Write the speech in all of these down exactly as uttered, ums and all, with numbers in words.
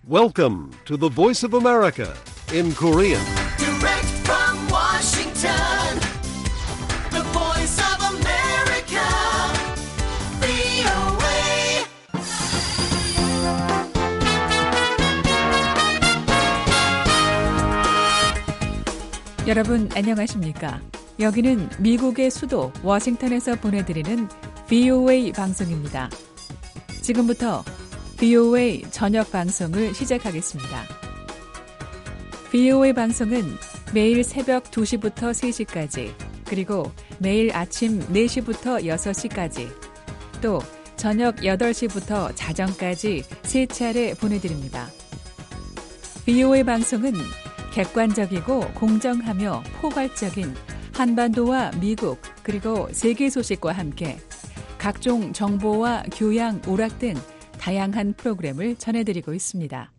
Welcome to the Voice of America in Korean. Direct from Washington, the Voice of America, 브이오에이. 여러분 안녕하십니까? 여기는 미국의 수도 워싱턴에서 보내드리는 브이오에이 방송입니다. 지금부터 브이오에이 저녁 방송을 시작하겠습니다. 브이오에이 방송은 매일 새벽 두 시부터 세 시까지, 그리고 매일 아침 네 시부터 여섯 시까지, 또 저녁 여덟 시부터 자정까지 세 차례 보내드립니다. 브이오에이 방송은 객관적이고 공정하며 포괄적인 한반도와 미국 그리고 세계 소식과 함께 각종 정보와 교양, 오락 등 다양한 프로그램을 전해드리고 있습니다.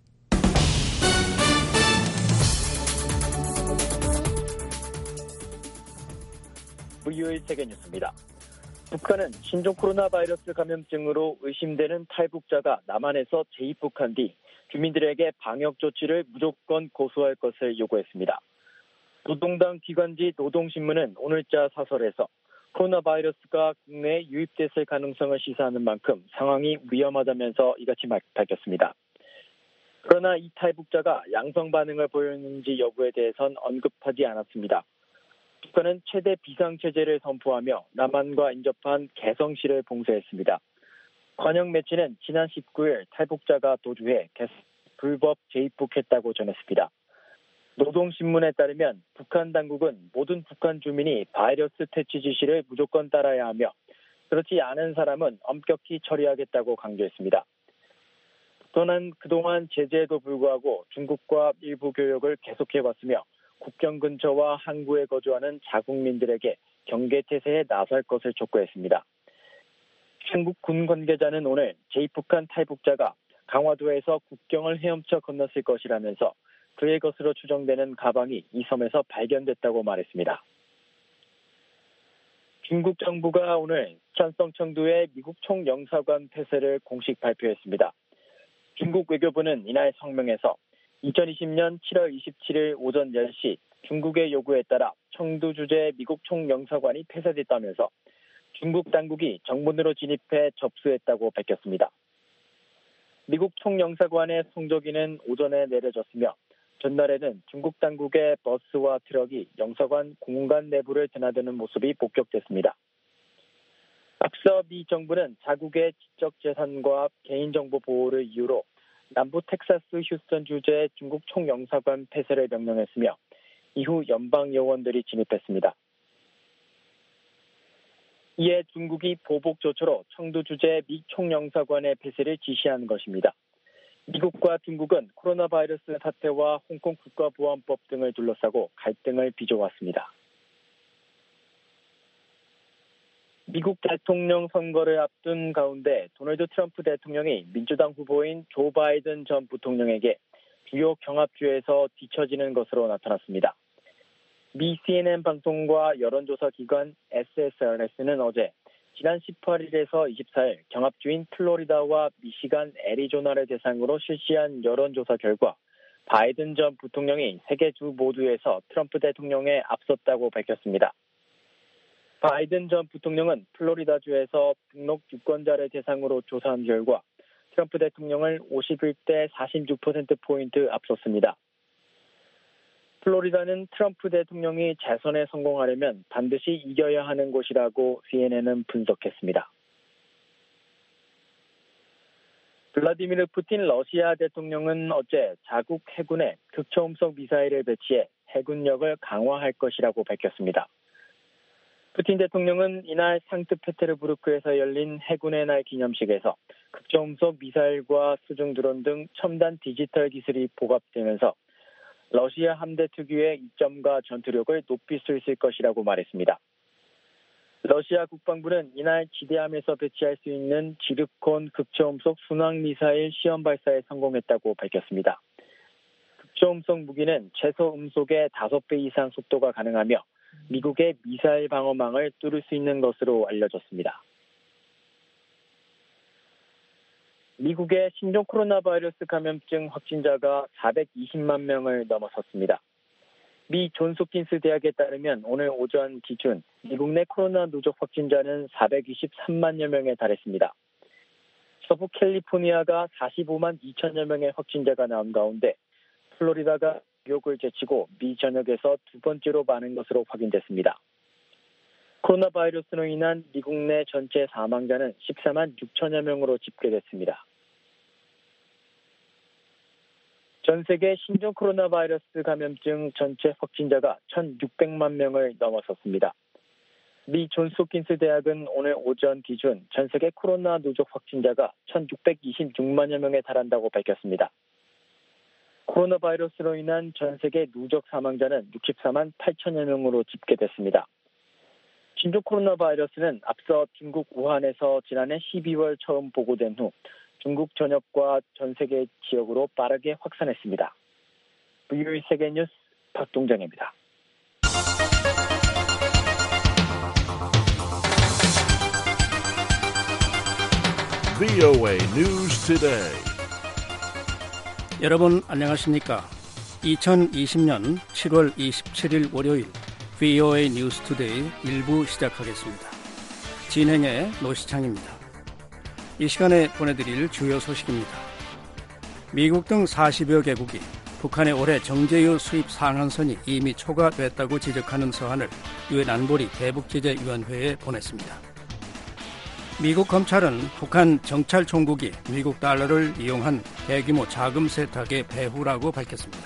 브이오에이 세계뉴스입니다. 북한은 신종 코로나 바이러스 감염증으로 의심되는 탈북자가 남한에서 재입국한 뒤 주민들에게 방역 조치를 무조건 고수할 것을 요구했습니다. 노동당 기관지 노동신문은 오늘자 사설에서 코로나 바이러스가 국내에 유입됐을 가능성을 시사하는 만큼 상황이 위험하다면서 이같이 밝혔습니다. 그러나 이 탈북자가 양성 반응을 보였는지 여부에 대해선 언급하지 않았습니다. 북한은 최대 비상체제를 선포하며 남한과 인접한 개성시를 봉쇄했습니다. 관영 매체는 지난 십구 일 탈북자가 도주해 불법 재입국했다고 전했습니다. 노동신문에 따르면 북한 당국은 모든 북한 주민이 바이러스 퇴치 지시를 무조건 따라야 하며 그렇지 않은 사람은 엄격히 처리하겠다고 강조했습니다. 또한 그동안 제재에도 불구하고 중국과 일부 교역을 계속해왔으며 국경 근처와 항구에 거주하는 자국민들에게 경계태세에 나설 것을 촉구했습니다. 한국 군 관계자는 오늘 재입국한 탈북자가 강화도에서 국경을 헤엄쳐 건넜을 것이라면서 그의 것으로 추정되는 가방이 이 섬에서 발견됐다고 말했습니다. 중국 정부가 오늘 찬성 청두의 미국 총영사관 폐쇄를 공식 발표했습니다. 중국 외교부는 이날 성명에서 이천이십 년 칠월 이십칠일 오전 열 시 중국의 요구에 따라 청두 주재 미국 총영사관이 폐쇄됐다면서 중국 당국이 정문으로 진입해 접수했다고 밝혔습니다. 미국 총영사관의 성조기는 오전에 내려졌으며 전날에는 중국 당국의 버스와 트럭이 영사관 공간 내부를 드나드는 모습이 목격됐습니다. 앞서 미 정부는 자국의 지적 재산과 개인정보 보호를 이유로 남부 텍사스 휴스턴 주재 중국 총영사관 폐쇄를 명령했으며 이후 연방 요원들이 진입했습니다. 이에 중국이 보복 조처로 청두 주재 미 총영사관의 폐쇄를 지시한 것입니다. 미국과 중국은 코로나 바이러스 사태와 홍콩 국가보안법 등을 둘러싸고 갈등을 빚어왔습니다. 미국 대통령 선거를 앞둔 가운데 도널드 트럼프 대통령이 민주당 후보인 조 바이든 전 부통령에게 주요 경합주에서 뒤처지는 것으로 나타났습니다. 미 씨엔엔 방송과 여론조사 기관 에스에스알에스는 어제 지난 십팔 일에서 이십사 일 경합주인 플로리다와 미시간, 애리조나를 대상으로 실시한 여론조사 결과 바이든 전 부통령이 세 개 주 모두에서 트럼프 대통령에 앞섰다고 밝혔습니다. 바이든 전 부통령은 플로리다주에서 등록 유권자를 대상으로 조사한 결과 트럼프 대통령을 오십일 대 사십육 퍼센트포인트 앞섰습니다. 플로리다는 트럼프 대통령이 재선에 성공하려면 반드시 이겨야 하는 곳이라고 씨엔엔은 분석했습니다. 블라디미르 푸틴 러시아 대통령은 어제 자국 해군에 극초음속 미사일을 배치해 해군력을 강화할 것이라고 밝혔습니다. 푸틴 대통령은 이날 상트페테르부르크에서 열린 해군의 날 기념식에서 극초음속 미사일과 수중 드론 등 첨단 디지털 기술이 보급되면서 러시아 함대 특유의 이점과 전투력을 높일 수 있을 것이라고 말했습니다. 러시아 국방부는 이날 지대함에서 배치할 수 있는 지르콘 극초음속 순항미사일 시험 발사에 성공했다고 밝혔습니다. 극초음속 무기는 최소 음속의 다섯 배 이상 속도가 가능하며 미국의 미사일 방어망을 뚫을 수 있는 것으로 알려졌습니다. 미국의 신종 코로나 바이러스 감염증 확진자가 사백이십만 명을 넘어섰습니다. 미 존스홉킨스 대학에 따르면 오늘 오전 기준 미국 내 코로나 누적 확진자는 사백이십삼만여 명에 달했습니다. 서부 캘리포니아가 사십오만 이천여 명의 확진자가 나온 가운데 플로리다가 뉴욕을 제치고 미 전역에서 두 번째로 많은 것으로 확인됐습니다. 코로나 바이러스로 인한 미국 내 전체 사망자는 십사만 육천여 명으로 집계됐습니다. 전 세계 신종 코로나 바이러스 감염증 전체 확진자가 천육백만 명을 넘어섰습니다. 미 존스홉킨스 대학은 오늘 오전 기준 전 세계 코로나 누적 확진자가 천육백이십육만여 명에 달한다고 밝혔습니다. 코로나 바이러스로 인한 전 세계 누적 사망자는 육십사만 팔천여 명으로 집계됐습니다. 신종 코로나 바이러스는 앞서 중국 우한에서 지난해 십이월 처음 보고된 후 중국 전역과 전 세계 지역으로 빠르게 확산했습니다. 브이오에이 세계뉴스 박동정입니다. 브이오에이 News Today. 여러분 안녕하십니까? 이천이십년 칠월 이십칠일 월요일 브이오에이 뉴스 투데이 일 부 시작하겠습니다. 진행의 노시창입니다. 이 시간에 보내드릴 주요 소식입니다. 미국 등 사십여 개국이 북한의 올해 정제유 수입 상한선이 이미 초과됐다고 지적하는 서한을 유엔 안보리 대북제재위원회에 보냈습니다. 미국 검찰은 북한 정찰총국이 미국 달러를 이용한 대규모 자금 세탁의 배후라고 밝혔습니다.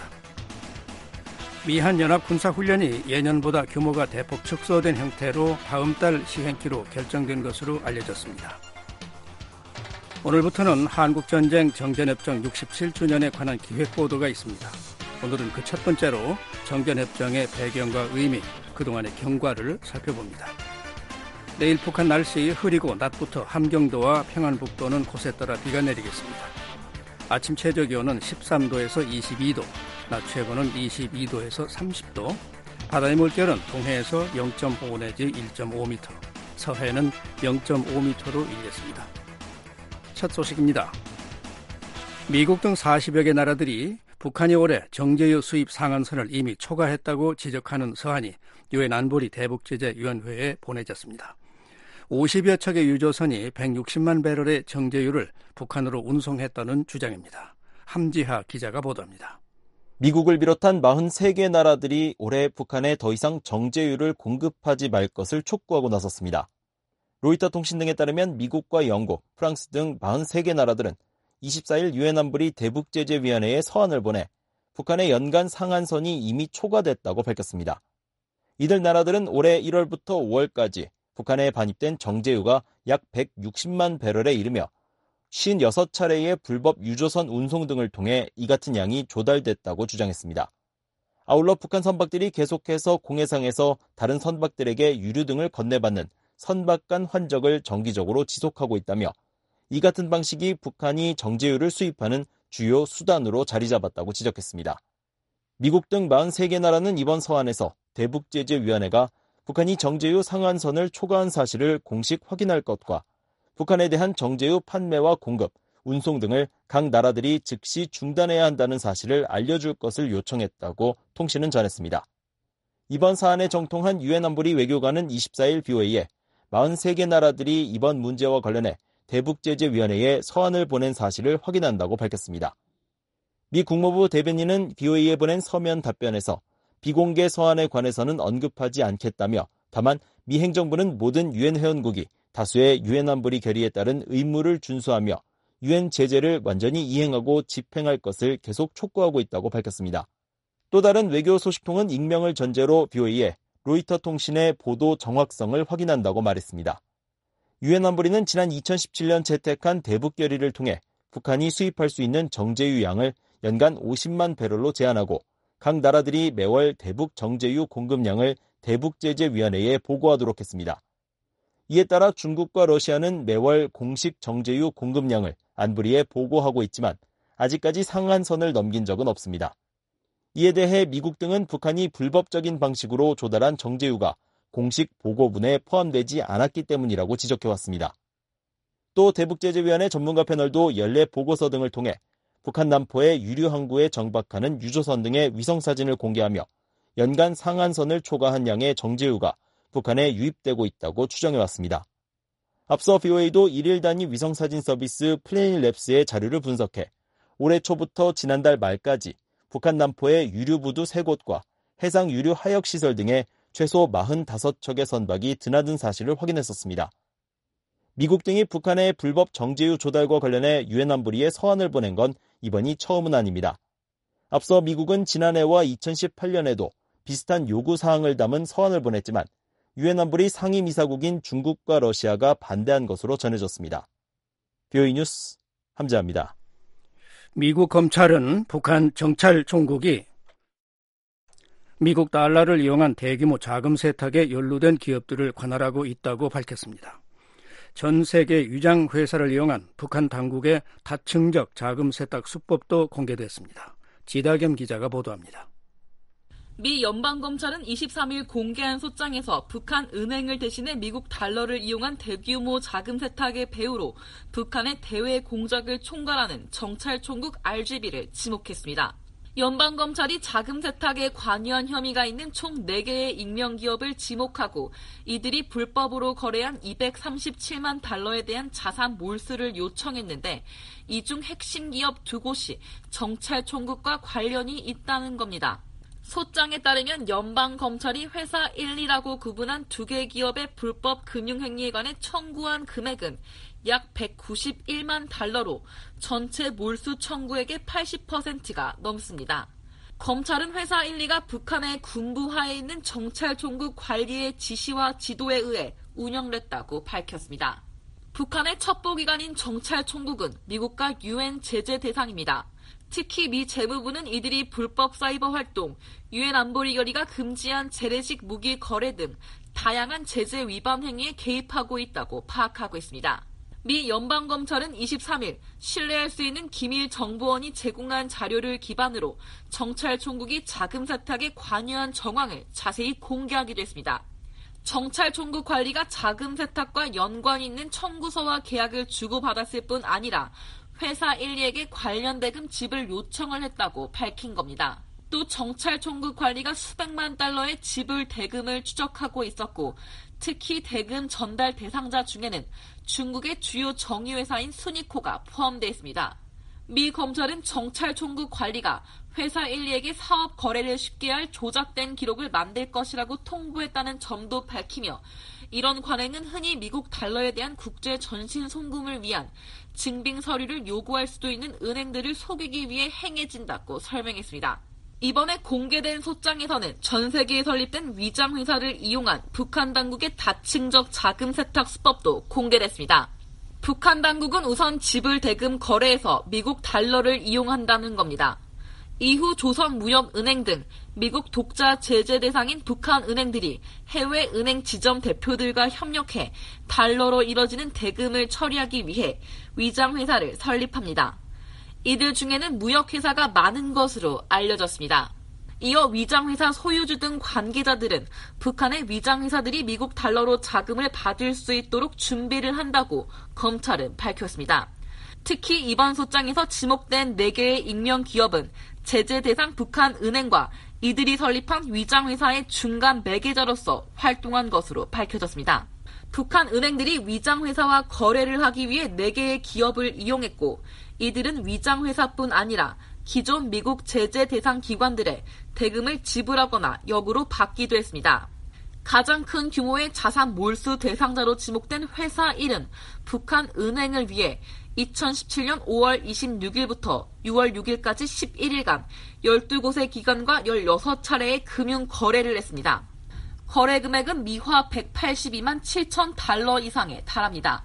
미한 연합 군사훈련이 예년보다 규모가 대폭 축소된 형태로 다음 달 시행키로 결정된 것으로 알려졌습니다. 오늘부터는 한국전쟁 정전협정 육십칠 주년에 관한 기획보도가 있습니다. 오늘은 그 첫 번째로 정전협정의 배경과 의미, 그동안의 경과를 살펴봅니다. 내일 북한 날씨 흐리고 낮부터 함경도와 평안북도는 곳에 따라 비가 내리겠습니다. 아침 최저기온은 십삼 도에서 이십이 도, 낮 최고는 이십이 도에서 삼십 도, 바다의 물결은 동해에서 영 점 오 내지 일 점 오 미터, 서해는 영 점 오 미터로 일겠습니다. 첫 소식입니다. 미국 등 사십여 개 나라들이 북한이 올해 정제유 수입 상한선을 이미 초과했다고 지적하는 서한이 유엔 안보리 대북제재위원회에 보내졌습니다. 오십여 척의 유조선이 백육십만 배럴의 정제유를 북한으로 운송했다는 주장입니다. 함지하 기자가 보도합니다. 미국을 비롯한 사십삼 개 나라들이 올해 북한에 더 이상 정제유를 공급하지 말 것을 촉구하고 나섰습니다. 로이터 통신 등에 따르면 미국과 영국, 프랑스 등 사십삼 개 나라들은 이십사일 유엔 안보리 대북제재위원회에 서한을 보내 북한의 연간 상한선이 이미 초과됐다고 밝혔습니다. 이들 나라들은 올해 일월부터 오월까지 북한에 반입된 정제유가 약 백육십만 배럴에 이르며 오십육 차례의 불법 유조선 운송 등을 통해 이 같은 양이 조달됐다고 주장했습니다. 아울러 북한 선박들이 계속해서 공해상에서 다른 선박들에게 유류 등을 건네받는 선박 간 환적을 정기적으로 지속하고 있다며 이 같은 방식이 북한이 정제유를 수입하는 주요 수단으로 자리 잡았다고 지적했습니다. 미국 등 사십삼 개 나라는 이번 서한에서 대북제재위원회가 북한이 정제유 상한선을 초과한 사실을 공식 확인할 것과 북한에 대한 정제유 판매와 공급, 운송 등을 각 나라들이 즉시 중단해야 한다는 사실을 알려줄 것을 요청했다고 통신은 전했습니다. 이번 사안에 정통한 유엔 안보리 외교관은 이십사일 브이오에이에 사십삼 개 나라들이 이번 문제와 관련해 대북제재위원회에 서한을 보낸 사실을 확인한다고 밝혔습니다. 미 국무부 대변인은 브이오에이에 보낸 서면 답변에서 비공개 서한에 관해서는 언급하지 않겠다며 다만 미 행정부는 모든 유엔 회원국이 다수의 유엔 안보리 결의에 따른 의무를 준수하며 유엔 제재를 완전히 이행하고 집행할 것을 계속 촉구하고 있다고 밝혔습니다. 또 다른 외교 소식통은 익명을 전제로 브이오에이에 로이터 통신의 보도 정확성을 확인한다고 말했습니다. 유엔 안보리는 지난 이천십칠년 채택한 대북 결의를 통해 북한이 수입할 수 있는 정제유 양을 연간 오십만 배럴로 제한하고 각 나라들이 매월 대북 정제유 공급량을 대북제재위원회에 보고하도록 했습니다. 이에 따라 중국과 러시아는 매월 공식 정제유 공급량을 안보리에 보고하고 있지만 아직까지 상한선을 넘긴 적은 없습니다. 이에 대해 미국 등은 북한이 불법적인 방식으로 조달한 정제유가 공식 보고문에 포함되지 않았기 때문이라고 지적해왔습니다. 또 대북제재위원회 전문가 패널도 연례 보고서 등을 통해 북한 남포의 유류 항구에 정박하는 유조선 등의 위성사진을 공개하며 연간 상한선을 초과한 양의 정제유가 북한에 유입되고 있다고 추정해왔습니다. 앞서 브이오에이도 일일 단위 위성사진 서비스 플래닛랩스의 자료를 분석해 올해 초부터 지난달 말까지 북한 남포의 유류부두 세 곳과 해상 유류 하역시설 등에 최소 사십오 척의 선박이 드나든 사실을 확인했었습니다. 미국 등이 북한의 불법 정제유 조달과 관련해 유엔 안보리에 서한을 보낸 건 이번이 처음은 아닙니다. 앞서 미국은 지난해와 이천십팔 년에도 비슷한 요구사항을 담은 서한을 보냈지만 유엔 안보리 상임이사국인 중국과 러시아가 반대한 것으로 전해졌습니다. 브이오에이 뉴스 함재합니다. 미국 검찰은 북한 정찰총국이 미국 달러를 이용한 대규모 자금 세탁에 연루된 기업들을 관할하고 있다고 밝혔습니다. 전 세계 위장 회사를 이용한 북한 당국의 다층적 자금 세탁 수법도 공개됐습니다. 지다겸 기자가 보도합니다. 미 연방검찰은 이십삼 일 공개한 소장에서 북한 은행을 대신해 미국 달러를 이용한 대규모 자금 세탁의 배후로 북한의 대외 공작을 총괄하는 정찰총국 알지비를 지목했습니다. 연방검찰이 자금 세탁에 관여한 혐의가 있는 총 네 개의 익명기업을 지목하고 이들이 불법으로 거래한 이백삼십칠만 달러에 대한 자산 몰수를 요청했는데 이 중 핵심 기업 두 곳이 정찰총국과 관련이 있다는 겁니다. 소장에 따르면 연방검찰이 회사 일, 이라고 구분한 두 개 기업의 불법 금융행위에 관해 청구한 금액은 약 백구십일만 달러로 전체 몰수 청구액의 팔십 퍼센트가 넘습니다. 검찰은 회사 일, 이가 북한의 군부하에 있는 정찰총국 관리의 지시와 지도에 의해 운영됐다고 밝혔습니다. 북한의 첩보기관인 정찰총국은 미국과 유엔 제재 대상입니다. 특히 미 재무부는 이들이 불법 사이버 활동, 유엔 안보리 결의가 금지한 재래식 무기 거래 등 다양한 제재 위반 행위에 개입하고 있다고 파악하고 있습니다. 미 연방검찰은 이십삼 일 신뢰할 수 있는 기밀 정보원이 제공한 자료를 기반으로 정찰총국이 자금 세탁에 관여한 정황을 자세히 공개하기도 했습니다. 정찰총국 관리가 자금 세탁과 연관이 있는 청구서와 계약을 주고받았을 뿐 아니라 회사 일, 이에게 관련 대금 지불 요청을 했다고 밝힌 겁니다. 또 정찰총국 관리가 수백만 달러의 지불 대금을 추적하고 있었고 특히 대금 전달 대상자 중에는 중국의 주요 정유회사인 수니코가 포함되어 있습니다. 미 검찰은 정찰총국 관리가 회사 일, 이에게 사업 거래를 쉽게 할 조작된 기록을 만들 것이라고 통보했다는 점도 밝히며 이런 관행은 흔히 미국 달러에 대한 국제 전신 송금을 위한 증빙 서류를 요구할 수도 있는 은행들을 속이기 위해 행해진다고 설명했습니다. 이번에 공개된 소장에서는 전 세계에 설립된 위장 회사를 이용한 북한 당국의 다층적 자금 세탁 수법도 공개됐습니다. 북한 당국은 우선 지불 대금 거래에서 미국 달러를 이용한다는 겁니다. 이후 조선무역은행 등 미국 독자 제재 대상인 북한 은행들이 해외 은행 지점 대표들과 협력해 달러로 이뤄지는 대금을 처리하기 위해 위장 회사를 설립합니다. 이들 중에는 무역회사가 많은 것으로 알려졌습니다. 이어 위장회사 소유주 등 관계자들은 북한의 위장회사들이 미국 달러로 자금을 받을 수 있도록 준비를 한다고 검찰은 밝혔습니다. 특히 이번 소장에서 지목된 네 개의 익명 기업은 제재 대상 북한 은행과 이들이 설립한 위장회사의 중간 매개자로서 활동한 것으로 밝혀졌습니다. 북한 은행들이 위장회사와 거래를 하기 위해 네 개의 기업을 이용했고 이들은 위장회사뿐 아니라 기존 미국 제재 대상 기관들의 대금을 지불하거나 역으로 받기도 했습니다. 가장 큰 규모의 자산 몰수 대상자로 지목된 회사 일은 북한 은행을 위해 이천십칠 년 오월 이십육일부터 유월 육일까지 십일 일간 열두 곳의 기관과 열여섯 차례의 금융 거래를 했습니다. 거래 금액은 미화 백팔십이만 칠천 달러 이상에 달합니다.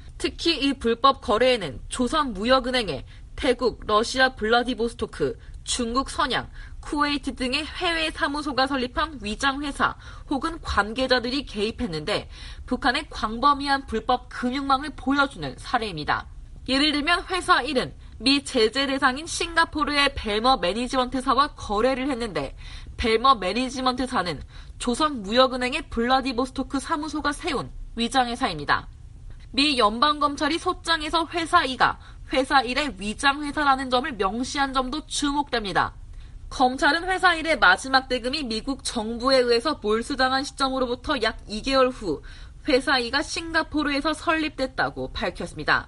특히 이 불법 거래에는 조선무역은행의 태국, 러시아 블라디보스토크, 중국 선양, 쿠웨이트 등의 해외 사무소가 설립한 위장회사 혹은 관계자들이 개입했는데 북한의 광범위한 불법 금융망을 보여주는 사례입니다. 예를 들면 회사 일은 미 제재 대상인 싱가포르의 벨머 매니지먼트사와 거래를 했는데 벨머 매니지먼트사는 조선무역은행의 블라디보스토크 사무소가 세운 위장회사입니다. 미 연방검찰이 소장에서 회사 이가 회사 일의 위장회사라는 점을 명시한 점도 주목됩니다. 검찰은 회사 일의 마지막 대금이 미국 정부에 의해서 몰수당한 시점으로부터 약 이 개월 후 회사 이가 싱가포르에서 설립됐다고 밝혔습니다.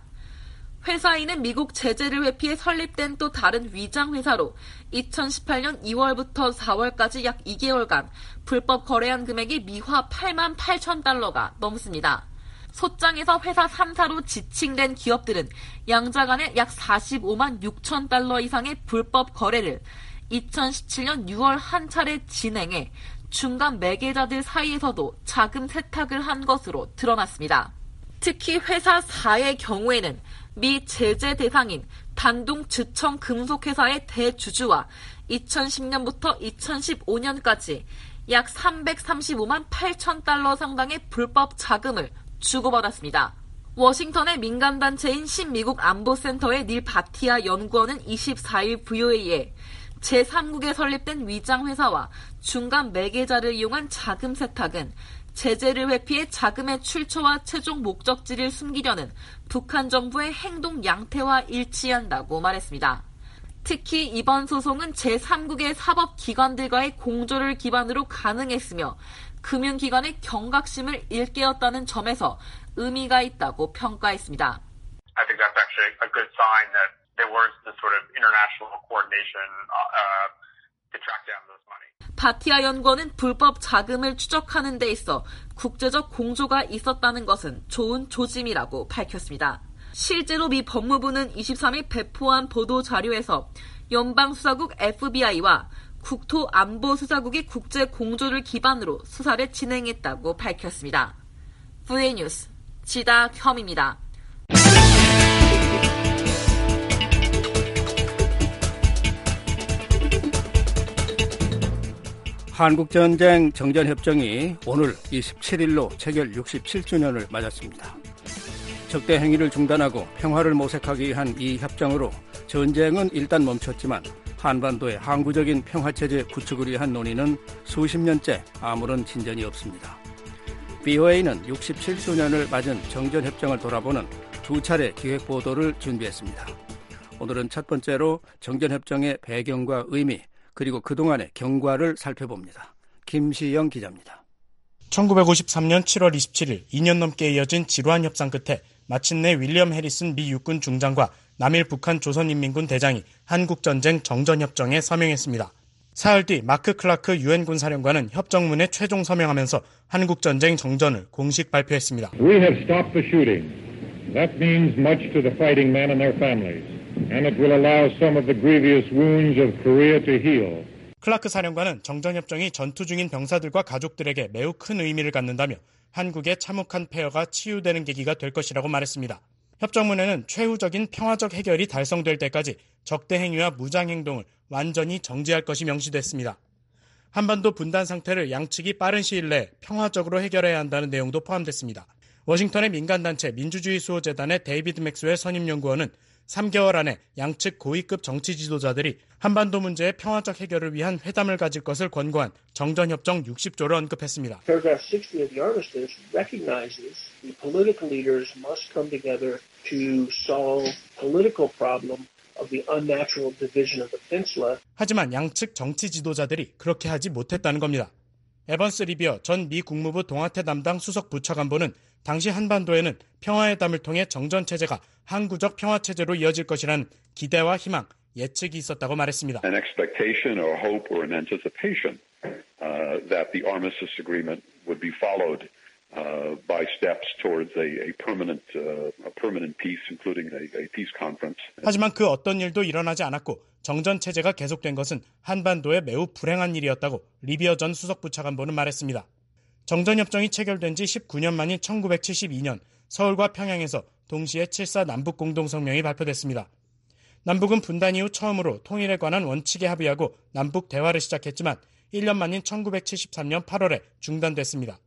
회사 이는 미국 제재를 회피해 설립된 또 다른 위장회사로 이천십팔 년 이월부터 사월까지 약 이 개월간 불법 거래한 금액이 미화 팔만 팔천 달러가 넘습니다. 소장에서 회사 삼 사로 지칭된 기업들은 양자간에 약 사십오만 육천 달러 이상의 불법 거래를 이천십칠 년 유월 한 차례 진행해 중간 매개자들 사이에서도 자금 세탁을 한 것으로 드러났습니다. 특히 회사 사의 경우에는 미 제재 대상인 단둥 즈청 금속회사의 대주주와 이천십 년부터 이천십오 년까지 약 삼백삼십오만 팔천 달러 상당의 불법 자금을 주고받았습니다. 워싱턴의 민간단체인 신미국 안보센터의 닐 바티아 연구원은 이십사 일 브이오에이에 제삼국에 설립된 위장회사와 중간 매개자를 이용한 자금 세탁은 제재를 회피해 자금의 출처와 최종 목적지를 숨기려는 북한 정부의 행동 양태와 일치한다고 말했습니다. 특히 이번 소송은 제삼국의 사법기관들과의 공조를 기반으로 가능했으며 금융기관의 경각심을 일깨웠다는 점에서 의미가 있다고 평가했습니다. I think that's actually a good sign that there was this sort of international coordination uh, to track down those money. 바티아 연구원은 불법 자금을 추적하는 데 있어 국제적 공조가 있었다는 것은 좋은 조짐이라고 밝혔습니다. 실제로 미 법무부는 이십삼 일 배포한 보도 자료에서 연방수사국 에프비아이와 국토안보수사국이 국제 공조를 기반으로 수사를 진행했다고 밝혔습니다. 브이오에이 뉴스 지다혐입니다. 한국전쟁 정전협정이 오늘 이십칠 일로 체결 육십칠 주년을 맞았습니다. 적대 행위를 중단하고 평화를 모색하기 위한 이 협정으로 전쟁은 일단 멈췄지만 한반도의 항구적인 평화체제 구축을 위한 논의는 수십 년째 아무런 진전이 없습니다. 브이오에이는 육십칠 주년을 맞은 정전협정을 돌아보는 두 차례 기획보도를 준비했습니다. 오늘은 첫 번째로 정전협정의 배경과 의미, 그리고 그동안의 경과를 살펴봅니다. 김시영 기자입니다. 천구백오십삼 년 칠월 이십칠일 이 년 넘게 이어진 지루한 협상 끝에 마침내 윌리엄 해리슨 미 육군 중장과 남일 북한 조선인민군 대장이 한국전쟁 정전협정에 서명했습니다. 사흘 뒤 마크 클라크 유엔 군사령관은 협정문에 최종 서명하면서 한국전쟁 정전을 공식 발표했습니다. We have stopped the shooting. That means much to the fighting men and their families, and it will allow some of the grievous wounds of Korea to heal. 클라크 사령관은 정전협정이 전투 중인 병사들과 가족들에게 매우 큰 의미를 갖는다며 한국의 참혹한 폐허가 치유되는 계기가 될 것이라고 말했습니다. 협정문에는 최후적인 평화적 해결이 달성될 때까지 적대 행위와 무장 행동을 완전히 정지할 것이 명시됐습니다. 한반도 분단 상태를 양측이 빠른 시일 내에 평화적으로 해결해야 한다는 내용도 포함됐습니다. 워싱턴의 민간단체 민주주의 수호재단의 데이비드 맥스웰 선임연구원은 삼 개월 안에 양측 고위급 정치 지도자들이 한반도 문제의 평화적 해결을 위한 회담을 가질 것을 권고한 정전협정 육십 조를 언급했습니다. Paragraph sixty of the armistice recognizes the political leaders must come together to solve political problem of the unnatural division of the peninsula. 하지만 양측 정치 지도자들이 그렇게 하지 못했다는 겁니다. 에번스 리비어 전 미 국무부 동아태 담당 수석 부차관보는 당시 한반도에는 평화회담을 통해 정전체제가 항구적 평화체제로 이어질 것이라는 기대와 희망, 예측이 있었다고 말했습니다. An expectation or hope or an anticipation uh, that the armistice agreement would be followed uh, by steps towards a, a permanent uh, a permanent peace, including a, a peace conference. 하지만 그 어떤 일도 일어나지 않았고 정전체제가 계속된 것은 한반도에 매우 불행한 일이었다고 리비어 전 수석부차관보는 말했습니다. 정전협정이 체결된 지 십구 년 만인 천구백칠십이 년 서울과 평양에서 동시에 칠사 남북공동성명이 발표됐습니다. 남북은 분단 이후 처음으로 통일에 관한 원칙에 합의하고 남북 대화를 시작했지만 일 년 만인 천구백칠십삼 년 팔월에 중단됐습니다.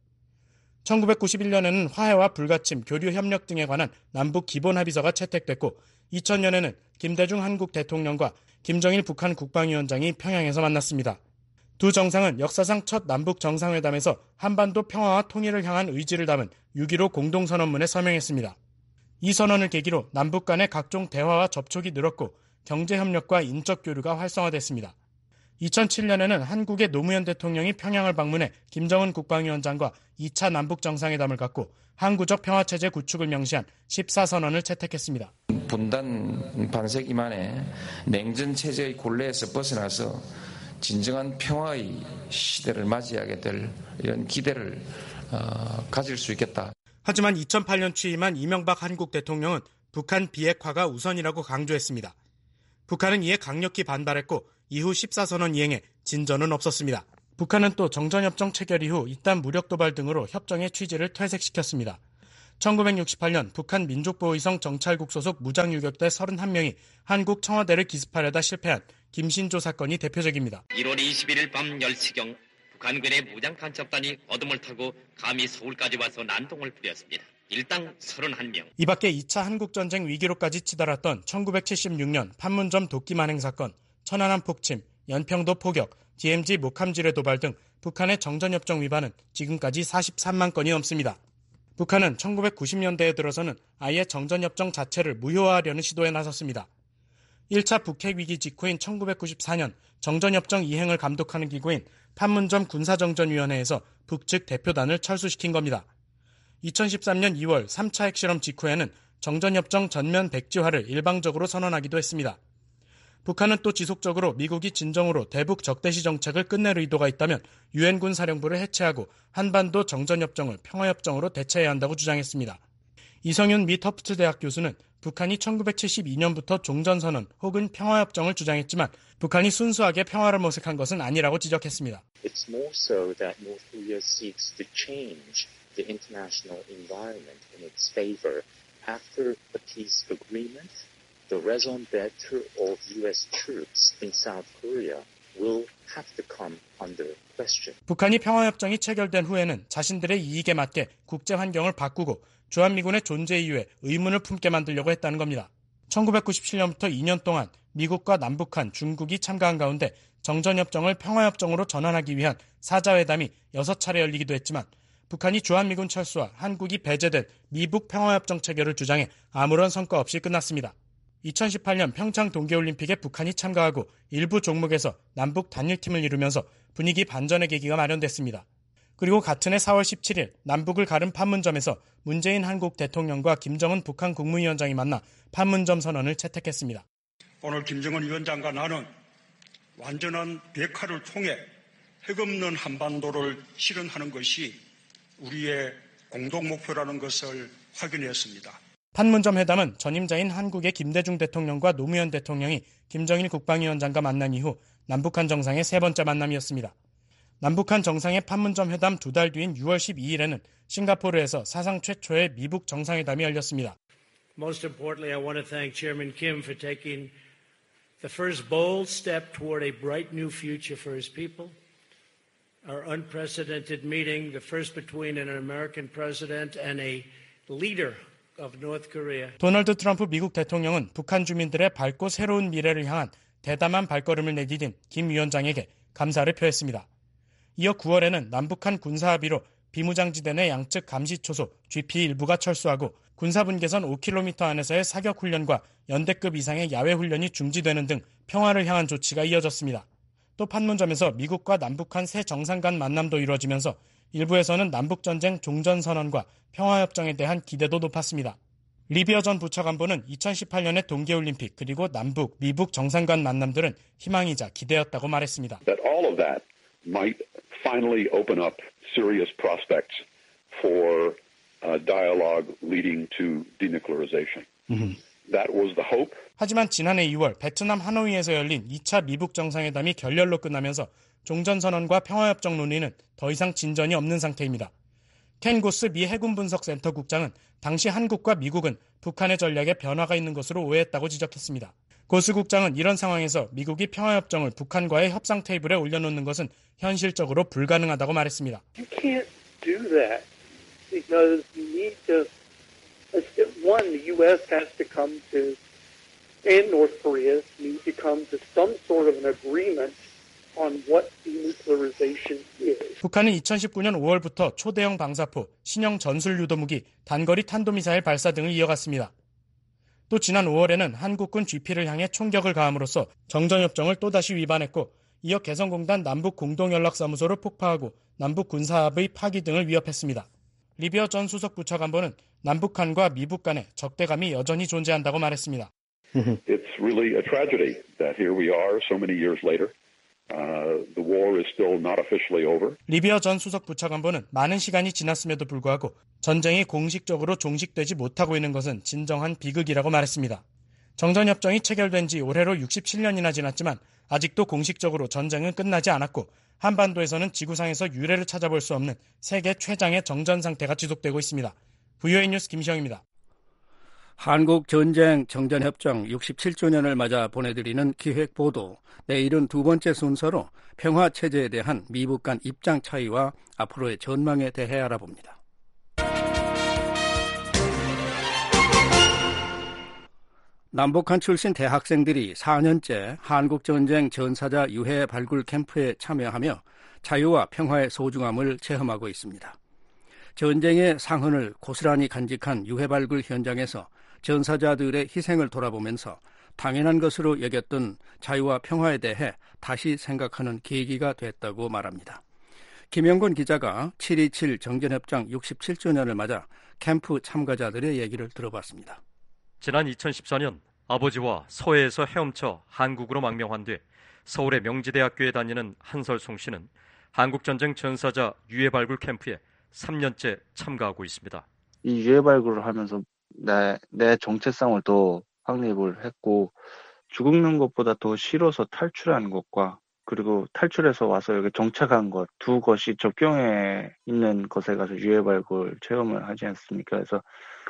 천구백구십일 년에는 화해와 불가침, 교류 협력 등에 관한 남북 기본합의서가 채택됐고 이천 년에는 김대중 한국 대통령과 김정일 북한 국방위원장이 평양에서 만났습니다. 두 정상은 역사상 첫 남북 정상회담에서 한반도 평화와 통일을 향한 의지를 담은 육 일오 공동선언문에 서명했습니다. 이 선언을 계기로 남북 간의 각종 대화와 접촉이 늘었고 경제협력과 인적 교류가 활성화됐습니다. 이천칠 년에는 한국의 노무현 대통령이 평양을 방문해 김정은 국방위원장과 이 차 남북 정상회담을 갖고 항구적 평화체제 구축을 명시한 십사 선언을 채택했습니다. 분단 반세기 만에 냉전 체제의 곤래에서 벗어나서 진정한 평화의 시대를 맞이하게 될 이런 기대를 어, 가질 수 있겠다. 하지만 이천팔 년 취임한 이명박 한국 대통령은 북한 비핵화가 우선이라고 강조했습니다. 북한은 이에 강력히 반발했고 이후 십사 선언 이행에 진전은 없었습니다. 북한은 또 정전협정 체결 이후 이딴 무력 도발 등으로 협정의 취지를 퇴색시켰습니다. 천구백육십팔 년 북한 민족보호위성 정찰국 소속 무장유격대 서른한 명이 한국 청와대를 기습하려다 실패한 김신조 사건이 대표적입니다. 일월 이십일일 밤 열 시경 북한군의 무장간첩단이 어둠을 타고 감히 서울까지 와서 난동을 부렸습니다. 일당 서른한 명. 이 밖에 이 차 한국전쟁 위기로까지 치달았던 천구백칠십육 년 판문점 도끼 만행 사건, 천안함 폭침, 연평도 포격, 디엠지 목함 지뢰 도발 등 북한의 정전협정 위반은 지금까지 사십삼만 건이 넘습니다. 북한은 천구백구십 년대에 들어서는 아예 정전협정 자체를 무효화하려는 시도에 나섰습니다. 일 차 북핵 위기 직후인 천구백구십사 년 정전협정 이행을 감독하는 기구인 판문점 군사정전위원회에서 북측 대표단을 철수시킨 겁니다. 이천십삼 년 이월 삼 차 핵실험 직후에는 정전협정 전면 백지화를 일방적으로 선언하기도 했습니다. 북한은 또 지속적으로 미국이 진정으로 대북 적대시 정책을 끝낼 의도가 있다면 유엔군 사령부를 해체하고 한반도 정전협정을 평화협정으로 대체해야 한다고 주장했습니다. 이성윤 미 터프트 대학 교수는 북한이 천구백칠십이 년부터 종전선언 혹은 평화협정을 주장했지만 북한이 순수하게 평화를 모색한 것은 아니라고 지적했습니다. It's more so that North Korea seeks to change the international environment in its favor. After the peace agreement, the raison d'être of U S troops in South Korea will have to come under question. 북한이 평화협정이 체결된 후에는 자신들의 이익에 맞게 국제 환경을 바꾸고 주한미군의 존재 이유에 의문을 품게 만들려고 했다는 겁니다. 천구백구십칠 년부터 이 년 동안 미국과 남북한, 중국이 참가한 가운데 정전협정을 평화협정으로 전환하기 위한 사자회담이 여섯 차례 열리기도 했지만 북한이 주한미군 철수와 한국이 배제된 미북 평화협정 체결을 주장해 아무런 성과 없이 끝났습니다. 이천십팔 년 평창 동계올림픽에 북한이 참가하고 일부 종목에서 남북 단일팀을 이루면서 분위기 반전의 계기가 마련됐습니다. 그리고 같은 해 사월 십칠일 남북을 가른 판문점에서 문재인 한국 대통령과 김정은 북한 국무위원장이 만나 판문점 선언을 채택했습니다. 오늘 김정은 위원장과 나는 완전한 비핵화를 통해 핵없는 한반도를 실현하는 것이 우리의 공동 목표라는 것을 확인했습니다. 판문점 회담은 전임자인 한국의 김대중 대통령과 노무현 대통령이 김정일 국방위원장과 만난 이후 남북한 정상의 세 번째 만남이었습니다. 남북한 정상의 판문점 회담 두 달 뒤인 유월 십이일에는 싱가포르에서 사상 최초의 미북 정상회담이 열렸습니다. Most importantly, I want to thank Chairman Kim for taking the first bold step toward a bright new future for his people. Our unprecedented meeting, the first between an American president and a leader of North Korea. 도널드 트럼프 미국 대통령은 북한 주민들의 밝고 새로운 미래를 향한 대담한 발걸음을 내디딘 김 위원장에게 감사를 표했습니다. 이어 구월에는 남북한 군사합의로 비무장지대 내 양측 감시초소 지피 일부가 철수하고 군사분계선 오 킬로미터 안에서의 사격훈련과 연대급 이상의 야외훈련이 중지되는 등 평화를 향한 조치가 이어졌습니다. 또 판문점에서 미국과 남북한 새 정상 간 만남도 이루어지면서 일부에서는 남북전쟁 종전선언과 평화협정에 대한 기대도 높았습니다. 리비어 전 부차관보는 이천십팔 년의 동계올림픽 그리고 남북, 미북 정상 간 만남들은 희망이자 기대였다고 말했습니다. That all of that might finally open up serious prospects for uh, dialogue leading to denuclearization. Mm-hmm. That was the hope. 하지만 지난해 이월 베트남 하노이에서 열린 이 차 미북 정상회담이 결렬로 끝나면서 종전선언과 평화협정 논의는 더 이상 진전이 없는 상태입니다. 켄 고스 미 해군분석센터 국장은 당시 한국과 미국은 북한의 전략에 변화가 있는 것으로 오해했다고 지적했습니다. 고스 국장은 이런 상황에서 미국이 평화협정을 북한과의 협상 테이블에 올려놓는 것은 현실적으로 불가능하다고 말했습니다. You can't do that because you need to, one, the U S has to come to, and North Korea need to come to some sort of an agreement on what denuclearization is. 북한은 이천십구 년 오월부터 초대형 방사포, 신형 전술 유도무기, 단거리 탄도미사일 발사 등을 이어갔습니다. 또 지난 오월에는 한국군 지피를 향해 총격을 가함으로써 정전협정을 또다시 위반했고, 이어 개성공단 남북공동연락사무소를 폭파하고 남북군사합의 파기 등을 위협했습니다. 리비어 전 수석부차관보는 남북 간과 미북 간의 적대감이 여전히 존재한다고 말했습니다. It's really a tragedy that here we are so many years later. Uh, the war is still not officially over. 리비어 전 수석부차관보는 많은 시간이 지났음에도 불구하고 전쟁이 공식적으로 종식되지 못하고 있는 것은 진정한 비극이라고 말했습니다. 정전협정이 체결된 지 올해로 육십칠 년이나 지났지만 아직도 공식적으로 전쟁은 끝나지 않았고, 한반도에서는 지구상에서 유례를 찾아볼 수 없는 세계 최장의 정전 상태가 지속되고 있습니다. 브이오에이 뉴스 김시영입니다. 한국 전쟁 정전협정 육십칠 주년을 맞아 보내드리는 기획보도, 내일은 두 번째 순서로 평화체제에 대한 미북 간 입장 차이와 앞으로의 전망에 대해 알아봅니다. 남북한 출신 대학생들이 사 년째 한국전쟁 전사자 유해 발굴 캠프에 참여하며 자유와 평화의 소중함을 체험하고 있습니다. 전쟁의 상흔을 고스란히 간직한 유해 발굴 현장에서 전사자들의 희생을 돌아보면서 당연한 것으로 여겼던 자유와 평화에 대해 다시 생각하는 계기가 됐다고 말합니다. 김영권 기자가 칠 이칠 정전협정 육십칠 주년을 맞아 캠프 참가자들의 얘기를 들어봤습니다. 지난 이천십사 년 아버지와 서해에서 헤엄쳐 한국으로 망명한 뒤 서울의 명지대학교에 다니는 한설송 씨는 한국전쟁 전사자 유해 발굴 캠프에 삼 년째 참가하고 있습니다. 이 유해 발굴을 하면서 내, 내 정체성을 더 확립을 했고, 죽는 것보다 더 싫어서 탈출한 것과 그리고 탈출해서 와서 여기 정착한 것, 두 것이 접경에 있는 것에 가서 유해 발굴 체험을 하지 않습니까? 그래서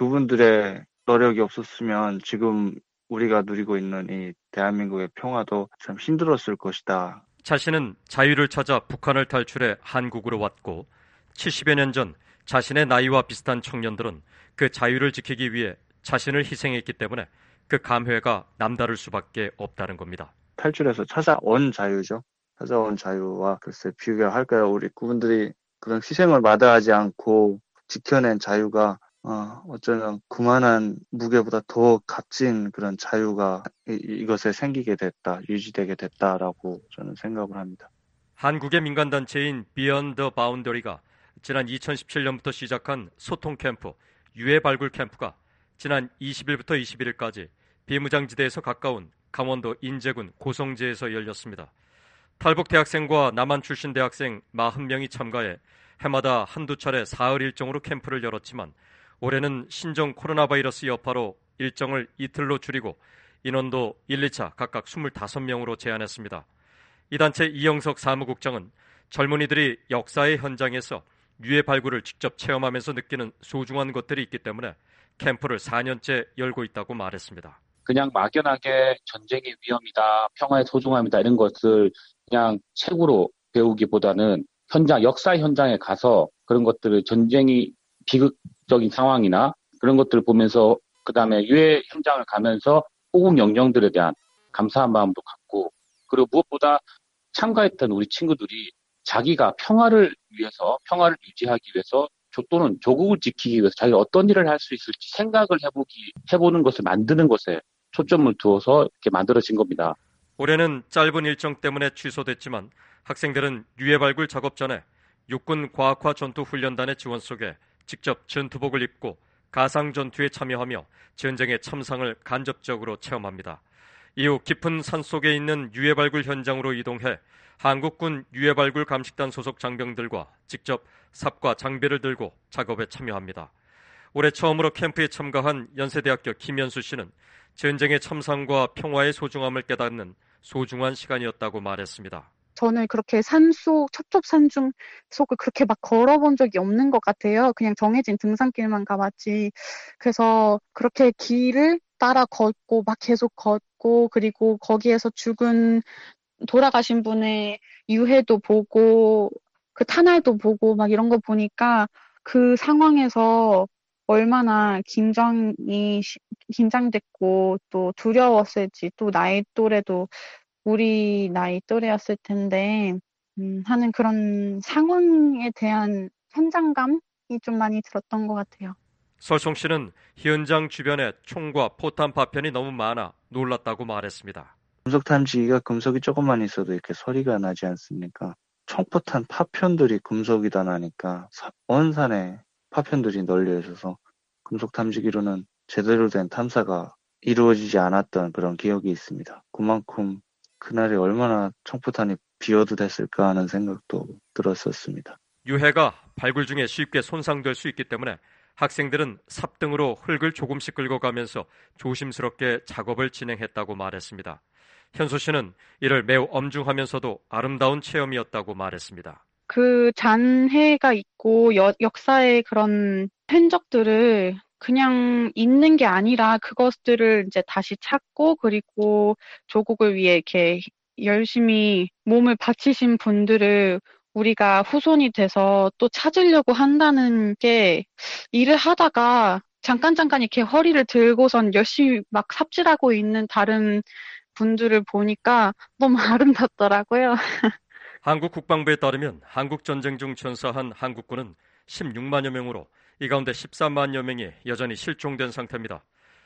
그분들의 노력이 없었으면 지금 우리가 누리고 있는 이 대한민국의 평화도 참 힘들었을 것이다. 자신은 자유를 찾아 북한을 탈출해 한국으로 왔고, 칠십여 년 전 자신의 나이와 비슷한 청년들은 그 자유를 지키기 위해 자신을 희생했기 때문에 그 감회가 남다를 수밖에 없다는 겁니다. 탈출해서 찾아온 자유죠. 찾아온 자유와 글쎄 비교할까요? 우리 그분들이 그런 희생을 마다하지 않고 지켜낸 자유가 어, 어쩌면 그만한 무게보다 더 값진 그런 자유가 이, 이것에 생기게 됐다, 유지되게 됐다라고 저는 생각을 합니다. 한국의 민간단체인 Beyond the Boundary가 지난 이천십칠 년부터 시작한 소통 캠프, 유해 발굴 캠프가 지난 이십 일부터 이십일 일까지 비무장지대에서 가까운 강원도 인제군 고성지에서 열렸습니다. 탈북 대학생과 남한 출신 대학생 사십 명이 참가해 해마다 한두 차례 사흘 일정으로 캠프를 열었지만 올해는 신종 코로나 바이러스 여파로 일정을 이틀로 줄이고 인원도 일, 이 차 각각 이십오 명으로 제한했습니다. 이 단체 이영석 사무국장은 젊은이들이 역사의 현장에서 유해 발굴을 직접 체험하면서 느끼는 소중한 것들이 있기 때문에 캠프를 사 년째 열고 있다고 말했습니다. 그냥 막연하게 전쟁의 위험이다, 평화의 소중함이다 이런 것을 그냥 책으로 배우기보다는 현장, 역사 현장에 가서 그런 것들을 전쟁이 비극적인 상황이나 그런 것들을 보면서 그 다음에 유해 현장을 가면서 호국 영령들에 대한 감사한 마음도 갖고, 그리고 무엇보다 참가했던 우리 친구들이 자기가 평화를 위해서, 평화를 유지하기 위해서 또는 조국을 지키기 위해서 자기가 어떤 일을 할 수 있을지 생각을 해보기, 해보는 것을 만드는 것에 초점을 두어서 이렇게 만들어진 겁니다. 올해는 짧은 일정 때문에 취소됐지만 학생들은 유해 발굴 작업 전에 육군 과학화 전투훈련단의 지원 속에 직접 전투복을 입고 가상 전투에 참여하며 전쟁의 참상을 간접적으로 체험합니다. 이후 깊은 산속에 있는 유해 발굴 현장으로 이동해 한국군 유해 발굴 감식단 소속 장병들과 직접 삽과 장비를 들고 작업에 참여합니다. 올해 처음으로 캠프에 참가한 연세대학교 김현수 씨는 전쟁의 참상과 평화의 소중함을 깨닫는 소중한 시간이었다고 말했습니다. 저는 그렇게 산속, 첩첩산중 속을 그렇게 막 걸어본 적이 없는 것 같아요. 그냥 정해진 등산길만 가봤지. 그래서 그렇게 길을 따라 걷고 막 계속 걷고, 그리고 거기에서 죽은 돌아가신 분의 유해도 보고 그 탄알도 보고 막 이런 거 보니까 그 상황에서 얼마나 긴장이 긴장됐고 또 두려웠을지, 또 나의 또래도 우리 나이 또래였을 텐데 음, 하는 그런 상황에 대한 현장감이 좀 많이 들었던 것 같아요. 설송 씨는 현장 주변에 총과 포탄 파편이 너무 많아 놀랐다고 말했습니다. 금속 탐지기가 금속이 조금만 있어도 이렇게 소리가 나지 않습니까? 총포탄 파편들이 금속이다 나니까 온 산에 파편들이 널려 있어서 금속 탐지기로는 제대로 된 탐사가 이루어지지 않았던 그런 기억이 있습니다. 그만큼 그날이 얼마나 총포탄이 비워도 됐을까 하는 생각도 들었었습니다. 유해가 발굴 중에 쉽게 손상될 수 있기 때문에 학생들은 삽등으로 흙을 조금씩 긁어가면서 조심스럽게 작업을 진행했다고 말했습니다. 현수 씨는 이를 매우 엄중하면서도 아름다운 체험이었다고 말했습니다. 그 잔해가 있고 여, 역사의 그런 흔적들을 그냥 있는 게 아니라 그것들을 이제 다시 찾고 그리고 조국을 위해 이렇게 열심히 몸을 바치신 분들을 우리가 후손이 돼서 또 찾으려고 한다는 게 일을 하다가 잠깐 잠깐 이렇게 허리를 들고선 열심히 막 삽질하고 있는 다른 분들을 보니까 너무 아름답더라고요. 한국 국방부에 따르면 한국 전쟁 중 전사한 한국군은 십육만여 명으로 이 가운데 십삼만여 명이 여전히 실종된 상태입니다.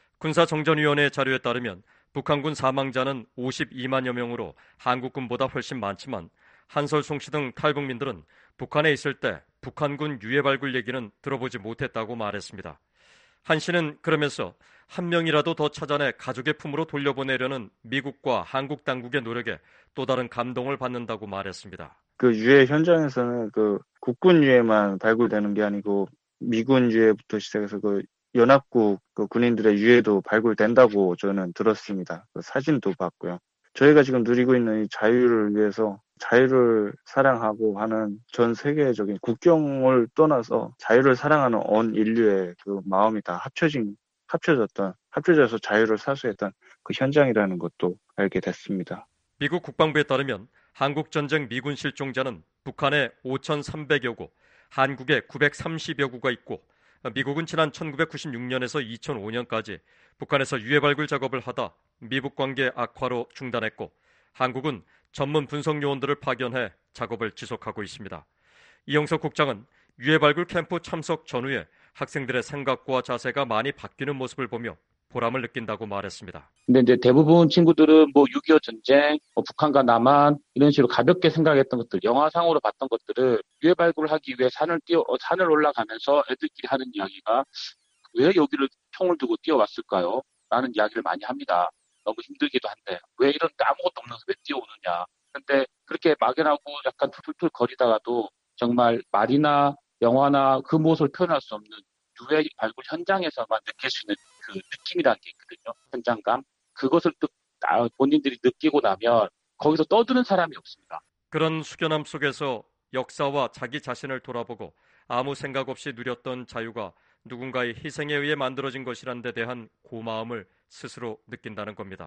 군사정전위원회 자료에 따르면 북한군 사망자는 오십이만여 명으로 한국군보다 훨씬 많지만 한설송 씨 등 탈북민들은 북한에 있을 때 북한군 유해 발굴 얘기는 들어보지 못했다고 말했습니다. 한 씨는 그러면서 한 명이라도 더 찾아내 가족의 품으로 돌려보내려는 미국과 한국 당국의 노력에 또 다른 감동을 받는다고 말했습니다. 그 유해 현장에서는 그 국군 유해만 발굴되는 게 아니고 미군 유해부터 시작해서 그 연합국 그 군인들의 유해도 발굴된다고 저는 들었습니다. 그 사진도 봤고요. 저희가 지금 누리고 있는 이 자유를 위해서 자유를 사랑하고 하는 전 세계적인 국경을 떠나서 자유를 사랑하는 온 인류의 그 마음이 다 합쳐진, 합쳐졌던, 합쳐져서 자유를 사수했던 그 현장이라는 것도 알게 됐습니다. 미국 국방부에 따르면 한국전쟁 미군 실종자는 북한에 오천삼백여 구, 한국에 구백삼십여 구가 있고 미국은 지난 천구백구십육 년에서 이천오 년까지 북한에서 유해 발굴 작업을 하다 미북 관계 악화로 중단했고 한국은 전문 분석 요원들을 파견해 작업을 지속하고 있습니다. 이영석 국장은 유해 발굴 캠프 참석 전후에 학생들의 생각과 자세가 많이 바뀌는 모습을 보며 보람을 느낀다고 말했습니다. 근데 이제 대부분 친구들은 뭐 육이오 전쟁, 뭐 북한과 남한 이런 식으로 가볍게 생각했던 것들, 영화상으로 봤던 것들을 유해 발굴을 하기 위해 산을 뛰어 산을 올라가면서 애들끼리 하는 이야기가 왜 여기를 총을 두고 뛰어왔을까요? 라는 이야기를 많이 합니다. 너무 힘들기도 한데 왜 이런 아무것도 없는데 왜 뛰어오느냐. 근데 그렇게 막연하고 약간 툴툴툴 거리다가도 정말 말이나 영화나 그 모습을 표현할 수 없는 유해 발굴 현장에서만 느낄 수 있는 그 느낌이라는 게 있거든요. 현장감. 그것을 또 본인들이 느끼고 나면 거기서 떠드는 사람이 없습니다. 그런 숙연함 속에서 역사와 자기 자신을 돌아보고 아무 생각 없이 누렸던 자유가 누군가의 희생에 의해 만들어진 것이란 데 대한 고마움을 스스로 느낀다는 겁니다.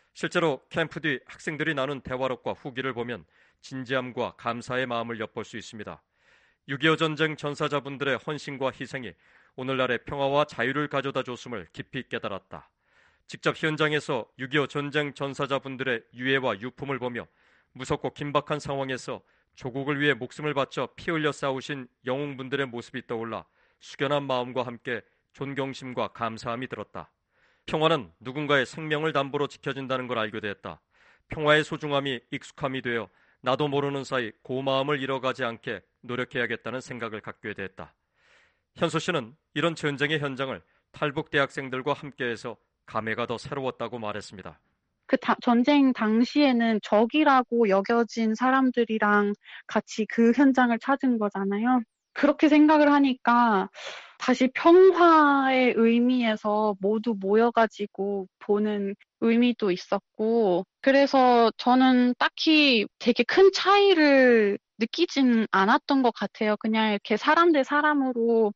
실제로 캠프 뒤 학생들이 나눈 대화록과 후기를 보면 진지함과 감사의 마음을 엿볼 수 있습니다. 육이오 전쟁 전사자분들의 헌신과 희생이 오늘날의 평화와 자유를 가져다 줬음을 깊이 깨달았다. 직접 현장에서 육이오 전쟁 전사자분들의 유해와 유품을 보며 무섭고 긴박한 상황에서 조국을 위해 목숨을 바쳐 피 흘려 싸우신 영웅분들의 모습이 떠올라 숙연한 마음과 함께 존경심과 감사함이 들었다. 평화는 누군가의 생명을 담보로 지켜진다는 걸 알게 되었다. 평화의 소중함이 익숙함이 되어 나도 모르는 사이 고마움을 잃어가지 않게 노력해야겠다는 생각을 갖게 됐다. 현수 씨는 이런 전쟁의 현장을 탈북 대학생들과 함께해서 감회가 더 새로웠다고 말했습니다. 그 다, 전쟁 당시에는 적이라고 여겨진 사람들이랑 같이 그 현장을 찾은 거잖아요. 그렇게 생각을 하니까 다시 평화의 의미에서 모두 모여가지고 보는 의미도 있었고, 그래서 저는 딱히 되게 큰 차이를 느끼진 않았던 것 같아요. 그냥 이렇게 사람 대 사람으로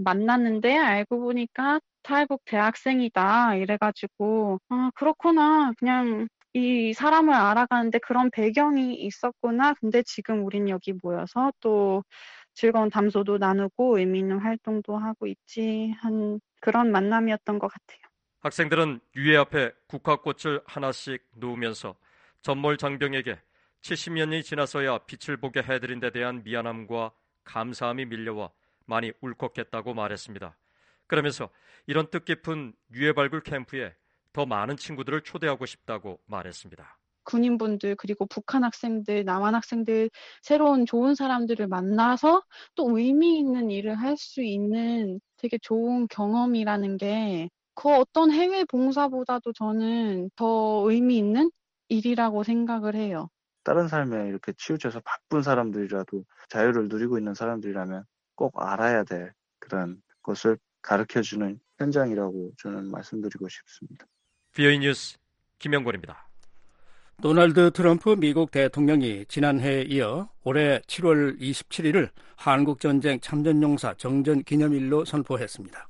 만났는데 알고 보니까 탈북 대학생이다 이래가지고 아 그렇구나, 그냥 이 사람을 알아가는데 그런 배경이 있었구나. 근데 지금 우린 여기 모여서 또 즐거운 담소도 나누고 의미 있는 활동도 하고 있지 한 그런 만남이었던 것 같아요. 학생들은 유해 앞에 국화꽃을 하나씩 놓으면서 전몰 장병에게 칠십 년이 지나서야 빛을 보게 해드린 데 대한 미안함과 감사함이 밀려와 많이 울컥했다고 말했습니다. 그러면서 이런 뜻깊은 유해발굴 캠프에 더 많은 친구들을 초대하고 싶다고 말했습니다. 군인분들 그리고 북한 학생들, 남한 학생들 새로운 좋은 사람들을 만나서 또 의미 있는 일을 할 수 있는 되게 좋은 경험이라는 게 그 어떤 해외 봉사보다도 저는 더 의미 있는 일이라고 생각을 해요. 다른 삶에 이렇게 치우쳐서 바쁜 사람들이라도 자유를 누리고 있는 사람들이라면 꼭 알아야 될 그런 것을 가르쳐주는 현장이라고 저는 말씀드리고 싶습니다. 비오이 뉴스 김영권입니다. 도널드 트럼프 미국 대통령이 지난해에 이어 올해 칠월 이십칠일을 한국전쟁 참전용사 정전기념일로 선포했습니다.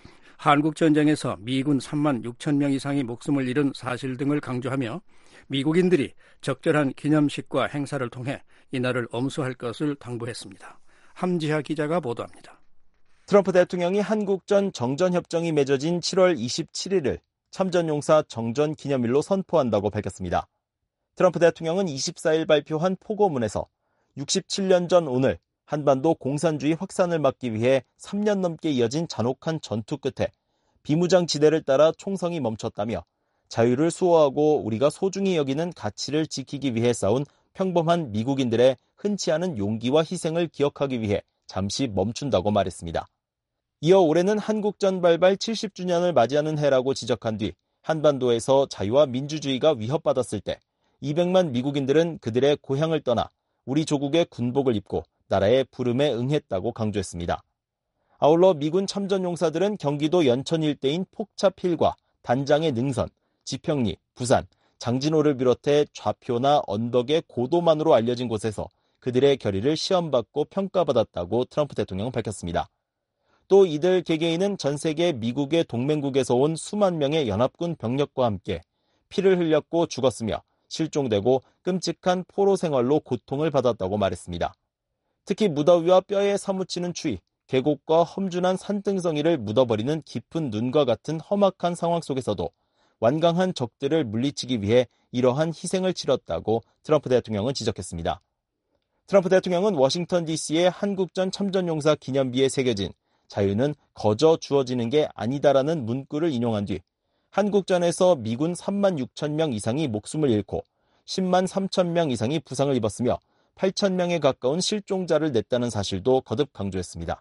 한국전쟁에서 미군 삼만 육천 명 이상이 목숨을 잃은 사실 등을 강조하며 미국인들이 적절한 기념식과 행사를 통해 이날을 엄수할 것을 당부했습니다. 함지하 기자가 보도합니다. 트럼프 대통령이 한국전 정전협정이 맺어진 칠월 이십칠일을 참전용사 정전기념일로 선포한다고 밝혔습니다. 트럼프 대통령은 이십사일 발표한 포고문에서 육십칠 년 전 오늘 한반도 공산주의 확산을 막기 위해 삼 년 넘게 이어진 잔혹한 전투 끝에 비무장 지대를 따라 총성이 멈췄다며 자유를 수호하고 우리가 소중히 여기는 가치를 지키기 위해 싸운 평범한 미국인들의 흔치 않은 용기와 희생을 기억하기 위해 잠시 멈춘다고 말했습니다. 이어 올해는 한국전 발발 칠십 주년을 맞이하는 해라고 지적한 뒤 한반도에서 자유와 민주주의가 위협받았을 때 이백만 미국인들은 그들의 고향을 떠나 우리 조국의 군복을 입고 나라의 부름에 응했다고 강조했습니다. 아울러 미군 참전용사들은 경기도 연천 일대인 폭차필과 단장의 능선, 지평리, 부산, 장진호를 비롯해 좌표나 언덕의 고도만으로 알려진 곳에서 그들의 결의를 시험받고 평가받았다고 트럼프 대통령은 밝혔습니다. 또 이들 개개인은 전 세계 미국의 동맹국에서 온 수만 명의 연합군 병력과 함께 피를 흘렸고 죽었으며 실종되고 끔찍한 포로 생활로 고통을 받았다고 말했습니다. 특히 무더위와 뼈에 사무치는 추위, 계곡과 험준한 산등성이를 묻어버리는 깊은 눈과 같은 험악한 상황 속에서도 완강한 적들을 물리치기 위해 이러한 희생을 치렀다고 트럼프 대통령은 지적했습니다. 트럼프 대통령은 워싱턴 디씨의 한국전 참전용사 기념비에 새겨진 자유는 거저 주어지는 게 아니다라는 문구를 인용한 뒤 한국전에서 미군 삼만 육천 명 이상이 목숨을 잃고 십만 삼천 명 이상이 부상을 입었으며 팔천 명에 가까운 실종자를 냈다는 사실도 거듭 강조했습니다.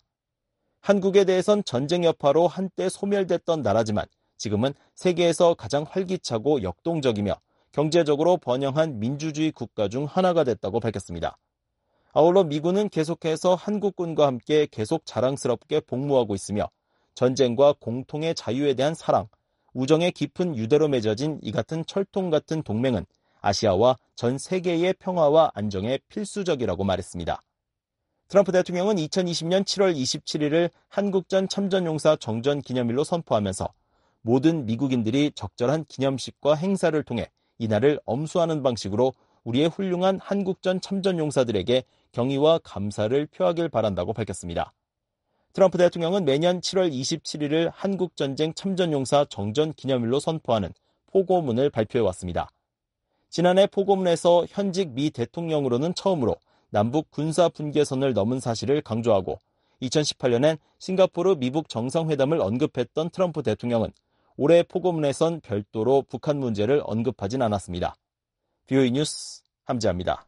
한국에 대해선 전쟁 여파로 한때 소멸됐던 나라지만 지금은 세계에서 가장 활기차고 역동적이며 경제적으로 번영한 민주주의 국가 중 하나가 됐다고 밝혔습니다. 아울러 미군은 계속해서 한국군과 함께 계속 자랑스럽게 복무하고 있으며 전쟁과 공통의 자유에 대한 사랑, 우정의 깊은 유대로 맺어진 이 같은 철통 같은 동맹은 아시아와 전 세계의 평화와 안정에 필수적이라고 말했습니다. 트럼프 대통령은 이천이십 년 칠월 이십칠일을 한국전 참전용사 정전기념일로 선포하면서 모든 미국인들이 적절한 기념식과 행사를 통해 이날을 엄수하는 방식으로 우리의 훌륭한 한국전 참전용사들에게 경의와 감사를 표하길 바란다고 밝혔습니다. 트럼프 대통령은 매년 칠월 이십칠일을 한국전쟁 참전용사 정전기념일로 선포하는 포고문을 발표해왔습니다. 지난해 포고문에서 현직 미 대통령으로는 처음으로 남북 군사 분계선을 넘은 사실을 강조하고 이천십팔년엔 싱가포르 미북 정상회담을 언급했던 트럼프 대통령은 올해 포고문에선 별도로 북한 문제를 언급하진 않았습니다. 비오이 뉴스 함지아입니다.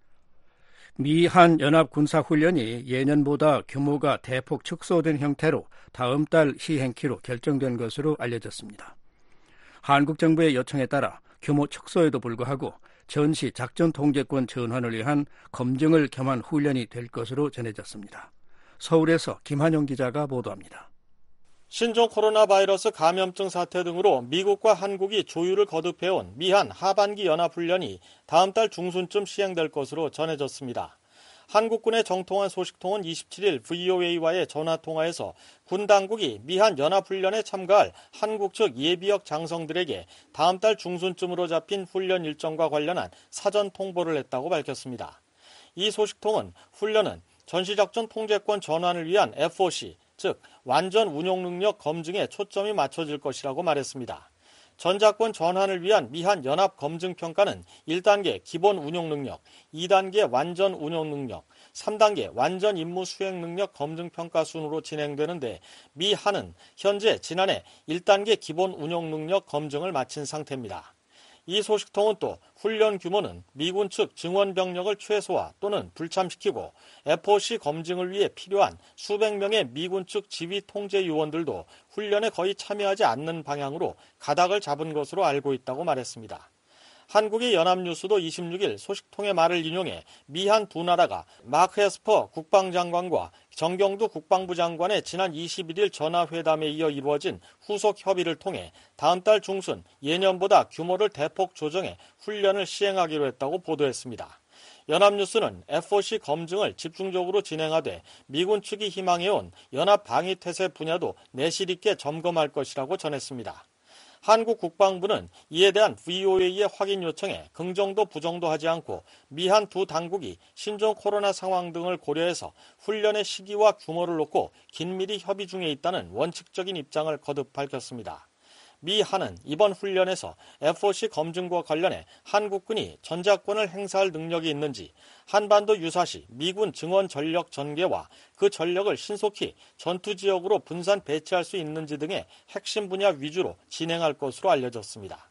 미한 연합군사훈련이 예년보다 규모가 대폭 축소된 형태로 다음 달 시행키로 결정된 것으로 알려졌습니다. 한국 정부의 요청에 따라 규모 축소에도 불구하고 전시 작전 통제권 전환을 위한 검증을 겸한 훈련이 될 것으로 전해졌습니다. 서울에서 김한용 기자가 보도합니다. 신종 코로나 바이러스 감염증 사태 등으로 미국과 한국이 조율을 거듭해온 미한 하반기 연합훈련이 다음 달 중순쯤 시행될 것으로 전해졌습니다. 한국군의 정통한 소식통은 이십칠일 브이오에이와의 전화통화에서 군 당국이 미한 연합훈련에 참가할 한국 측 예비역 장성들에게 다음 달 중순쯤으로 잡힌 훈련 일정과 관련한 사전 통보를 했다고 밝혔습니다. 이 소식통은 훈련은 전시작전 통제권 전환을 위한 에프오씨, 즉 완전 운용 능력 검증에 초점이 맞춰질 것이라고 말했습니다. 전자권 전환을 위한 미한 연합 검증 평가는 일 단계 기본 운용 능력, 이 단계 완전 운용 능력, 삼 단계 완전 임무 수행 능력 검증 평가 순으로 진행되는데 미한은 현재 지난해 일 단계 기본 운용 능력 검증을 마친 상태입니다. 이 소식통은 또 훈련 규모는 미군 측 증원 병력을 최소화 또는 불참시키고 에프오씨 검증을 위해 필요한 수백 명의 미군 측 지휘 통제 요원들도 훈련에 거의 참여하지 않는 방향으로 가닥을 잡은 것으로 알고 있다고 말했습니다. 한국의 연합뉴스도 이십육 일 소식통의 말을 인용해 미한 두 나라가 마크 에스퍼 국방장관과 정경두 국방부 장관의 지난 이십일 일 전화회담에 이어 이루어진 후속 협의를 통해 다음 달 중순 예년보다 규모를 대폭 조정해 훈련을 시행하기로 했다고 보도했습니다. 연합뉴스는 에프오씨 검증을 집중적으로 진행하되 미군 측이 희망해온 연합 방위태세 분야도 내실 있게 점검할 것이라고 전했습니다. 한국 국방부는 이에 대한 브이오에이의 확인 요청에 긍정도 부정도 하지 않고 미한 두 당국이 신종 코로나 상황 등을 고려해서 훈련의 시기와 규모를 놓고 긴밀히 협의 중에 있다는 원칙적인 입장을 거듭 밝혔습니다. 미한은 이번 훈련에서 에프오씨 검증과 관련해 한국군이 전자권을 행사할 능력이 있는지, 한반도 유사시 미군 증원 전력 전개와 그 전력을 신속히 전투 지역으로 분산 배치할 수 있는지 등의 핵심 분야 위주로 진행할 것으로 알려졌습니다.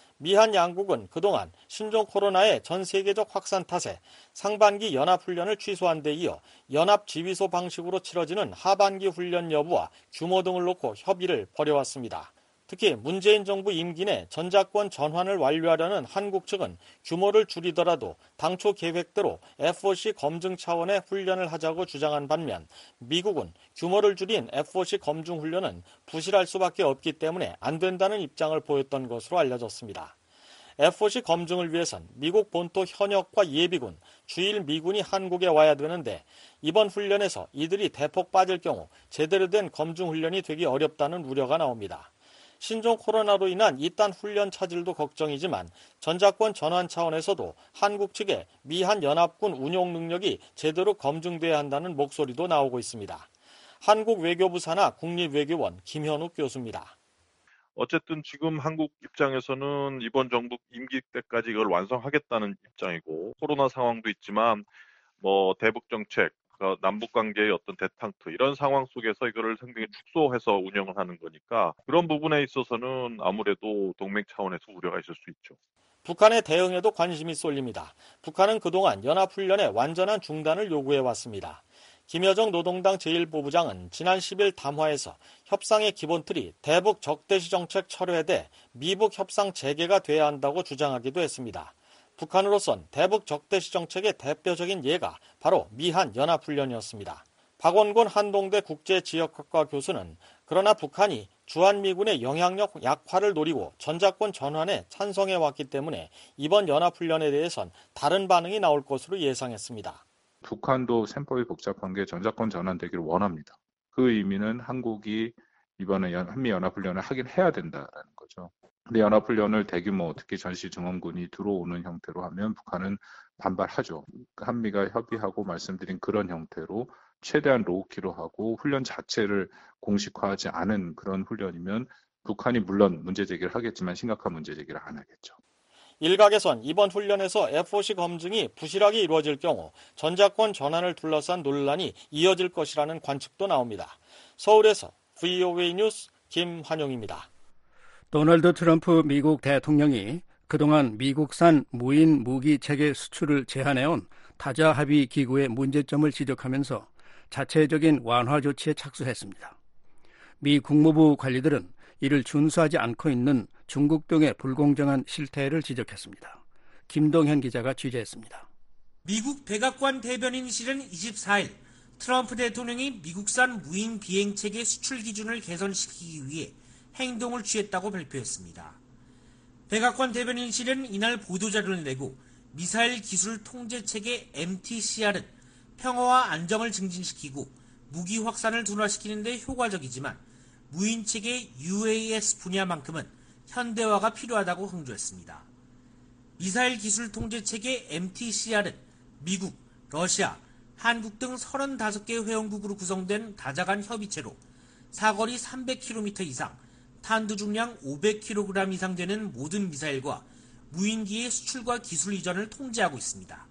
미한 양국은 그동안 신종 코로나의 전 세계적 확산 탓에 상반기 연합훈련을 취소한 데 이어 연합지휘소 방식으로 치러지는 하반기 훈련 여부와 규모 등을 놓고 협의를 벌여왔습니다. 특히 문재인 정부 임기 내 전자권 전환을 완료하려는 한국 측은 규모를 줄이더라도 당초 계획대로 에프오씨 검증 차원의 훈련을 하자고 주장한 반면 미국은 규모를 줄인 에프오씨 검증 훈련은 부실할 수밖에 없기 때문에 안 된다는 입장을 보였던 것으로 알려졌습니다. 에프오씨 검증을 위해선 미국 본토 현역과 예비군, 주일 미군이 한국에 와야 되는데 이번 훈련에서 이들이 대폭 빠질 경우 제대로 된 검증 훈련이 되기 어렵다는 우려가 나옵니다. 신종 코로나로 인한 이딴 훈련 차질도 걱정이지만 전자권 전환 차원에서도 한국 측의 미한 연합군 운용 능력이 제대로 검증돼야 한다는 목소리도 나오고 있습니다. 한국 외교부 산하 국립외교원 김현욱 교수입니다. 어쨌든 지금 한국 입장에서는 이번 정부 임기 때까지 이걸 완성하겠다는 입장이고 코로나 상황도 있지만 뭐 대북 정책, 남북 관계의 어떤 대탕트 이런 상황 속에서 이거를 상당히 축소해서 운영을 하는 거니까 그런 부분에 있어서는 아무래도 동맹 차원에서 우려가 있을 수 있죠. 북한의 대응에도 관심이 쏠립니다. 북한은 그동안 연합훈련의 완전한 중단을 요구해왔습니다. 김여정 노동당 제일 부부장은 지난 십 일 담화에서 협상의 기본틀이 대북 적대시 정책 철회돼 미북 협상 재개가 돼야 한다고 주장하기도 했습니다. 북한으로선 대북 적대시 정책의 대표적인 예가 바로 미한 연합훈련이었습니다. 박원곤 한동대 국제지역학과 교수는 그러나 북한이 주한미군의 영향력 약화를 노리고 전자권 전환에 찬성해왔기 때문에 이번 연합훈련에 대해선 다른 반응이 나올 것으로 예상했습니다. 북한도 셈법이 복잡한 게 전자권 전환되기를 원합니다. 그 의미는 한국이 이번에 한미연합훈련을 하긴 해야 된다는 거죠. 근데 연합훈련을 대규모 특히 전시 증원군이 들어오는 형태로 하면 북한은 반발하죠. 한미가 협의하고 말씀드린 그런 형태로 최대한 로우키로 하고 훈련 자체를 공식화하지 않은 그런 훈련이면 북한이 물론 문제제기를 하겠지만 심각한 문제제기를 안 하겠죠. 일각에선 이번 훈련에서 에프오씨 검증이 부실하게 이루어질 경우 전자권 전환을 둘러싼 논란이 이어질 것이라는 관측도 나옵니다. 서울에서 브이오에이 뉴스 김환용입니다. 도널드 트럼프 미국 대통령이 그동안 미국산 무인 무기 체계 수출을 제한해온 다자 합의 기구의 문제점을 지적하면서 자체적인 완화 조치에 착수했습니다. 미 국무부 관리들은 이를 준수하지 않고 있는 중국 등의 불공정한 실태를 지적했습니다. 김동현 기자가 취재했습니다. 미국 백악관 대변인실은 이십사 일 트럼프 대통령이 미국산 무인 비행체계 수출 기준을 개선시키기 위해 행동을 취했다고 발표했습니다. 백악관 대변인실은 이날 보도자료를 내고 미사일 기술 통제체계 엠티씨알은 평화와 안정을 증진시키고 무기 확산을 둔화시키는 데 효과적이지만 무인체계 유에이에스 분야만큼은 현대화가 필요하다고 강조했습니다. 미사일 기술 통제체계 엠티씨알은 미국, 러시아, 한국 등 서른다섯 개 회원국으로 구성된 다자간 협의체로 사거리 삼백 킬로미터 이상, 탄두 중량 오백 킬로그램 이상 되는 모든 미사일과 무인기의 수출과 기술 이전을 통제하고 있습니다.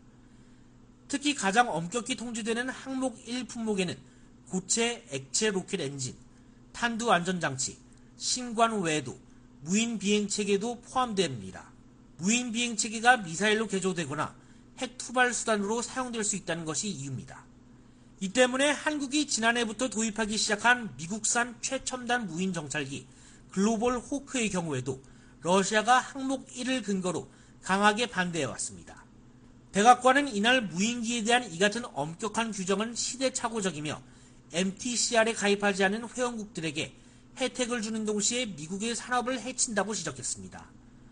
특히 가장 엄격히 통제되는 항목 일 품목에는 고체 액체 로켓 엔진, 탄두 안전장치, 신관 외에도 무인 비행체계도 포함됩니다. 무인 비행체계가 미사일로 개조되거나 핵 투발 수단으로 사용될 수 있다는 것이 이유입니다. 이 때문에 한국이 지난해부터 도입하기 시작한 미국산 최첨단 무인 정찰기 글로벌 호크의 경우에도 러시아가 항목 일을 근거로 강하게 반대해왔습니다. 백악관은 이날 무인기에 대한 이 같은 엄격한 규정은 시대착오적이며 엠티씨알에 가입하지 않은 회원국들에게 혜택을 주는 동시에 미국의 산업을 해친다고 지적했습니다.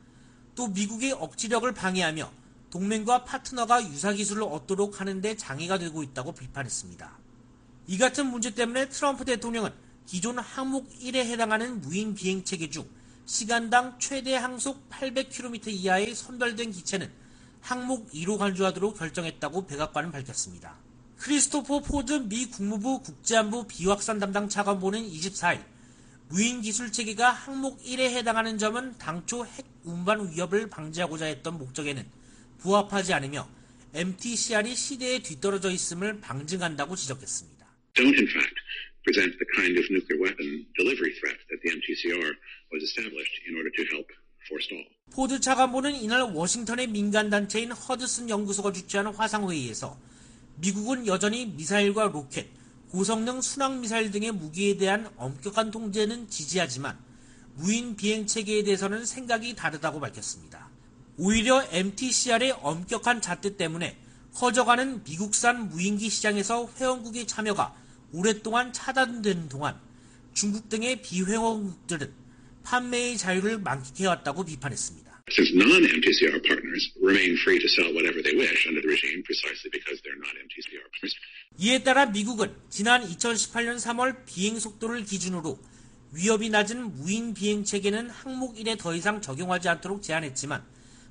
또 미국의 억지력을 방해하며 동맹과 파트너가 유사기술을 얻도록 하는 데 장애가 되고 있다고 비판했습니다. 이 같은 문제 때문에 트럼프 대통령은 기존 항목 일에 해당하는 무인 비행체계 중 시간당 최대 항속 팔백 킬로미터 이하의 선별된 기체는 항목 이로 간주하도록 결정했다고 백악관은 밝혔습니다. 크리스토퍼 포드 미 국무부 국제안보 비확산 담당 차관보는 이십사일 무인 기술 체계가 항목 일에 해당하는 점은 당초 핵 운반 위협을 방지하고자 했던 목적에는 부합하지 않으며 엠티씨알이 시대에 뒤떨어져 있음을 방증한다고 지적했습니다. Don't in fact present the kind of nuclear weapon delivery threat that the 엠티씨알 was established in order to help forestall. 포드 차관보는 이날 워싱턴의 민간단체인 허드슨 연구소가 주최한 화상회의에서 미국은 여전히 미사일과 로켓, 고성능 순항미사일 등의 무기에 대한 엄격한 통제는 지지하지만 무인 비행체계에 대해서는 생각이 다르다고 밝혔습니다. 오히려 엠티씨알의 엄격한 잣대 때문에 커져가는 미국산 무인기 시장에서 회원국의 참여가 오랫동안 차단되는 동안 중국 등의 비회원국들은 판매의 자유를 만끽해왔다고 비판했습니다. Since non-엠티씨알 partners remain free to sell whatever they wish under the regime precisely because they're not 엠티씨알 partners. 이에 따라 미국은 지난 이천십팔년 삼월 비행 속도를 기준으로 위협이 낮은 무인 비행 체계는 항목 일에 더 이상 적용하지 않도록 제한했지만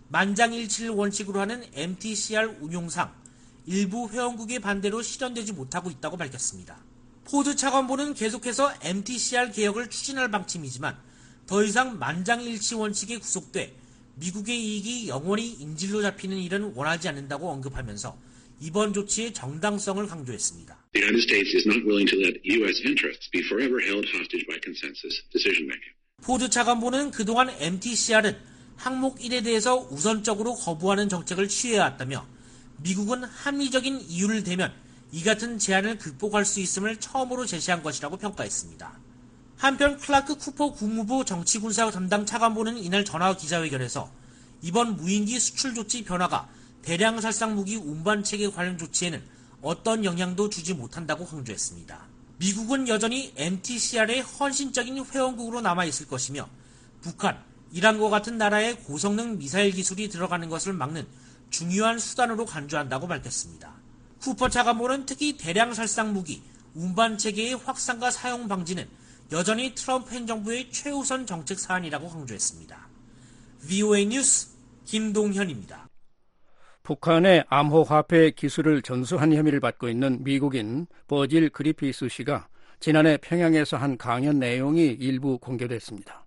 만장일치를 원칙으로 하는 엠티씨알 운용상 일부 회원국의 반대로 실현되지 못하고 있다고 밝혔습니다. 포드 차관보는 계속해서 엠티씨알 개혁을 추진할 방침이지만 더 이상 만장일치 원칙에 구속돼 미국의 이익이 영원히 인질로 잡히는 일은 원하지 않는다고 언급하면서 이번 조치의 정당성을 강조했습니다. The United States is not willing to let 유에스 interests be forever held hostage by consensus decision making. 포드 차관보는 그동안 엠티씨알은 항목 일에 대해서 우선적으로 거부하는 정책을 취해왔다며 미국은 합리적인 이유를 대면 이 같은 제한을 극복할 수 있음을 처음으로 제시한 것이라고 평가했습니다. 한편 클라크 쿠퍼 국무부 정치군사 담당 차관보는 이날 전화 기자회견에서 이번 무인기 수출 조치 변화가 대량 살상 무기 운반 체계 관련 조치에는 어떤 영향도 주지 못한다고 강조했습니다. 미국은 여전히 엠티씨알의 헌신적인 회원국으로 남아있을 것이며 북한, 이란과 같은 나라의 고성능 미사일 기술이 들어가는 것을 막는 중요한 수단으로 간주한다고 밝혔습니다. 쿠퍼 차관보는 특히 대량 살상 무기, 운반 체계의 확산과 사용 방지는 여전히 트럼프 행정부의 최우선 정책 사안이라고 강조했습니다. 브이오에이 뉴스 김동현입니다. 북한의 암호화폐 기술을 전수한 혐의를 받고 있는 미국인 버질 그리피스 씨가 지난해 평양에서 한 강연 내용이 일부 공개됐습니다.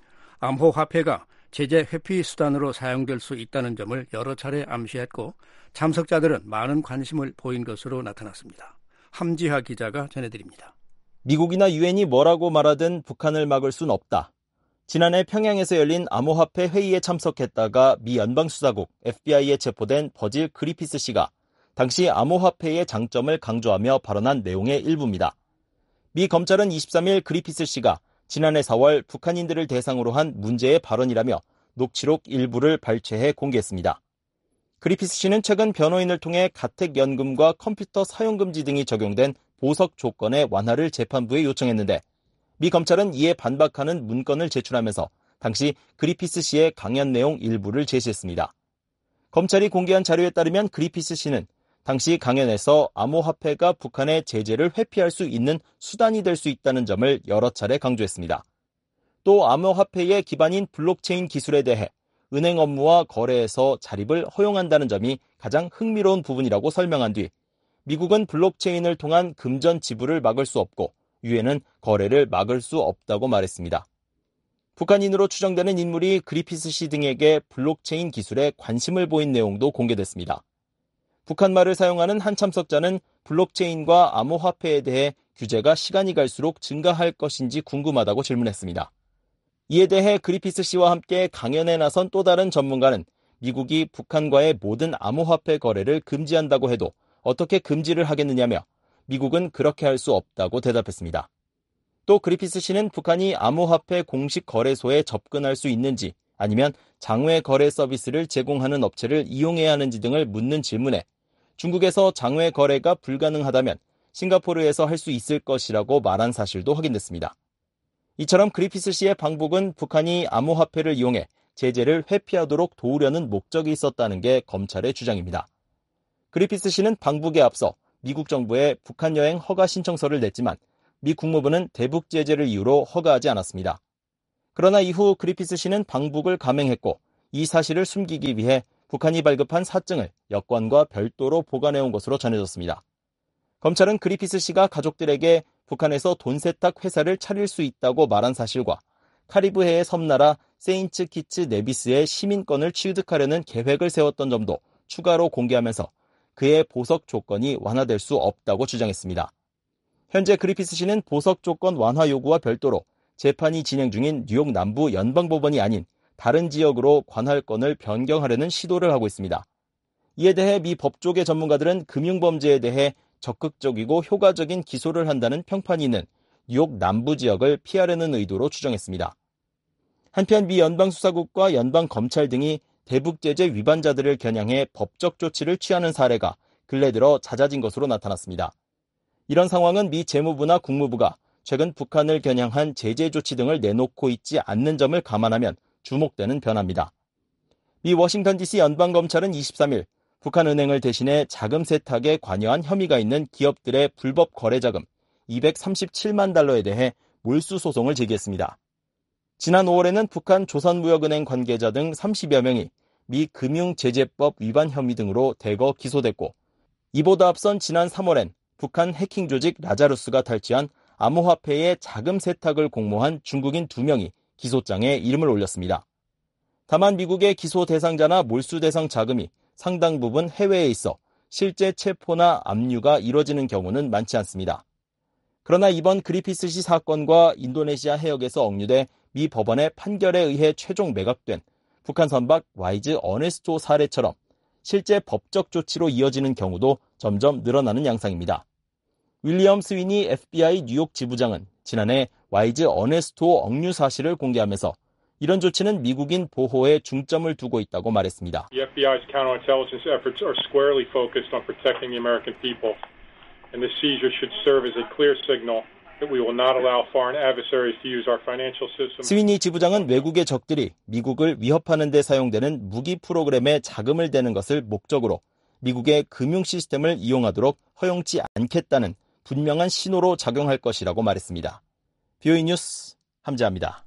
암호화폐가 제재 회피 수단으로 사용될 수 있다는 점을 여러 차례 암시했고 참석자들은 많은 관심을 보인 것으로 나타났습니다. 함지하 기자가 전해드립니다. 미국이나 유엔이 뭐라고 말하든 북한을 막을 순 없다. 지난해 평양에서 열린 암호화폐 회의에 참석했다가 미 연방수사국 에프비아이에 체포된 버질 그리피스 씨가 당시 암호화폐의 장점을 강조하며 발언한 내용의 일부입니다. 미 검찰은 이십삼일 그리피스 씨가 지난해 사월 북한인들을 대상으로 한 문제의 발언이라며 녹취록 일부를 발췌해 공개했습니다. 그리피스 씨는 최근 변호인을 통해 가택연금과 컴퓨터 사용금지 등이 적용된 보석 조건의 완화를 재판부에 요청했는데 미 검찰은 이에 반박하는 문건을 제출하면서 당시 그리피스 씨의 강연 내용 일부를 제시했습니다. 검찰이 공개한 자료에 따르면 그리피스 씨는 당시 강연에서 암호화폐가 북한의 제재를 회피할 수 있는 수단이 될 수 있다는 점을 여러 차례 강조했습니다. 또 암호화폐의 기반인 블록체인 기술에 대해 은행 업무와 거래에서 자립을 허용한다는 점이 가장 흥미로운 부분이라고 설명한 뒤 미국은 블록체인을 통한 금전 지불을 막을 수 없고 유엔은 거래를 막을 수 없다고 말했습니다. 북한인으로 추정되는 인물이 그리피스 씨 등에게 블록체인 기술에 관심을 보인 내용도 공개됐습니다. 북한말을 사용하는 한 참석자는 블록체인과 암호화폐에 대해 규제가 시간이 갈수록 증가할 것인지 궁금하다고 질문했습니다. 이에 대해 그리피스 씨와 함께 강연에 나선 또 다른 전문가는 미국이 북한과의 모든 암호화폐 거래를 금지한다고 해도 어떻게 금지를 하겠느냐며 미국은 그렇게 할 수 없다고 대답했습니다. 또 그리피스 씨는 북한이 암호화폐 공식 거래소에 접근할 수 있는지 아니면 장외 거래 서비스를 제공하는 업체를 이용해야 하는지 등을 묻는 질문에 중국에서 장외 거래가 불가능하다면 싱가포르에서 할 수 있을 것이라고 말한 사실도 확인됐습니다. 이처럼 그리피스 씨의 방북은 북한이 암호화폐를 이용해 제재를 회피하도록 도우려는 목적이 있었다는 게 검찰의 주장입니다. 그리피스 씨는 방북에 앞서 미국 정부에 북한 여행 허가 신청서를 냈지만 미 국무부는 대북 제재를 이유로 허가하지 않았습니다. 그러나 이후 그리피스 씨는 방북을 감행했고 이 사실을 숨기기 위해 북한이 발급한 사증을 여권과 별도로 보관해온 것으로 전해졌습니다. 검찰은 그리피스 씨가 가족들에게 북한에서 돈 세탁 회사를 차릴 수 있다고 말한 사실과 카리브해의 섬나라 세인트 키츠 네비스의 시민권을 취득하려는 계획을 세웠던 점도 추가로 공개하면서 그의 보석 조건이 완화될 수 없다고 주장했습니다. 현재 그리피스 씨는 보석 조건 완화 요구와 별도로 재판이 진행 중인 뉴욕 남부 연방법원이 아닌 다른 지역으로 관할권을 변경하려는 시도를 하고 있습니다. 이에 대해 미 법조계 전문가들은 금융범죄에 대해 적극적이고 효과적인 기소를 한다는 평판이 있는 뉴욕 남부 지역을 피하려는 의도로 추정했습니다. 한편 미 연방수사국과 연방검찰 등이 대북제재 위반자들을 겨냥해 법적 조치를 취하는 사례가 근래 들어 잦아진 것으로 나타났습니다. 이런 상황은 미 재무부나 국무부가 최근 북한을 겨냥한 제재 조치 등을 내놓고 있지 않는 점을 감안하면 주목되는 변화입니다. 미 워싱턴 디씨 연방검찰은 이십삼 일 북한은행을 대신해 자금 세탁에 관여한 혐의가 있는 기업들의 불법 거래 자금 이백삼십칠만 달러에 대해 몰수 소송을 제기했습니다. 지난 오월에는 북한 조선무역은행 관계자 등 삼십여 명이 미 금융제재법 위반 혐의 등으로 대거 기소됐고 이보다 앞선 지난 삼월엔 북한 해킹 조직 라자루스가 탈취한 암호화폐의 자금 세탁을 공모한 중국인 두 명이 기소장에 이름을 올렸습니다. 다만 미국의 기소 대상자나 몰수 대상 자금이 상당 부분 해외에 있어 실제 체포나 압류가 이뤄지는 경우는 많지 않습니다. 그러나 이번 그리피스 씨 사건과 인도네시아 해역에서 억류돼 미 법원의 판결에 의해 최종 매각된 북한 선박 와이즈 어네스토 사례처럼 실제 법적 조치로 이어지는 경우도 점점 늘어나는 양상입니다. 윌리엄 스위니 에프비아이 뉴욕 지부장은 지난해 와이즈 어네스토 억류 사실을 공개하면서 이런 조치는 미국인 보호에 중점을 두고 있다고 말했습니다. The 에프비아이's counterintelligence efforts are squarely focused on protecting the American people, and the seizure should serve as a clear signal that we will not allow foreign adversaries to use our financial system. 스위니 지부장은 외국의 적들이 미국을 위협하는 데 사용되는 무기 프로그램에 자금을 대는 것을 목적으로 미국의 금융 시스템을 이용하도록 허용치 않겠다는 분명한 신호로 작용할 것이라고 말했습니다. 비오이 뉴스 함재합니다.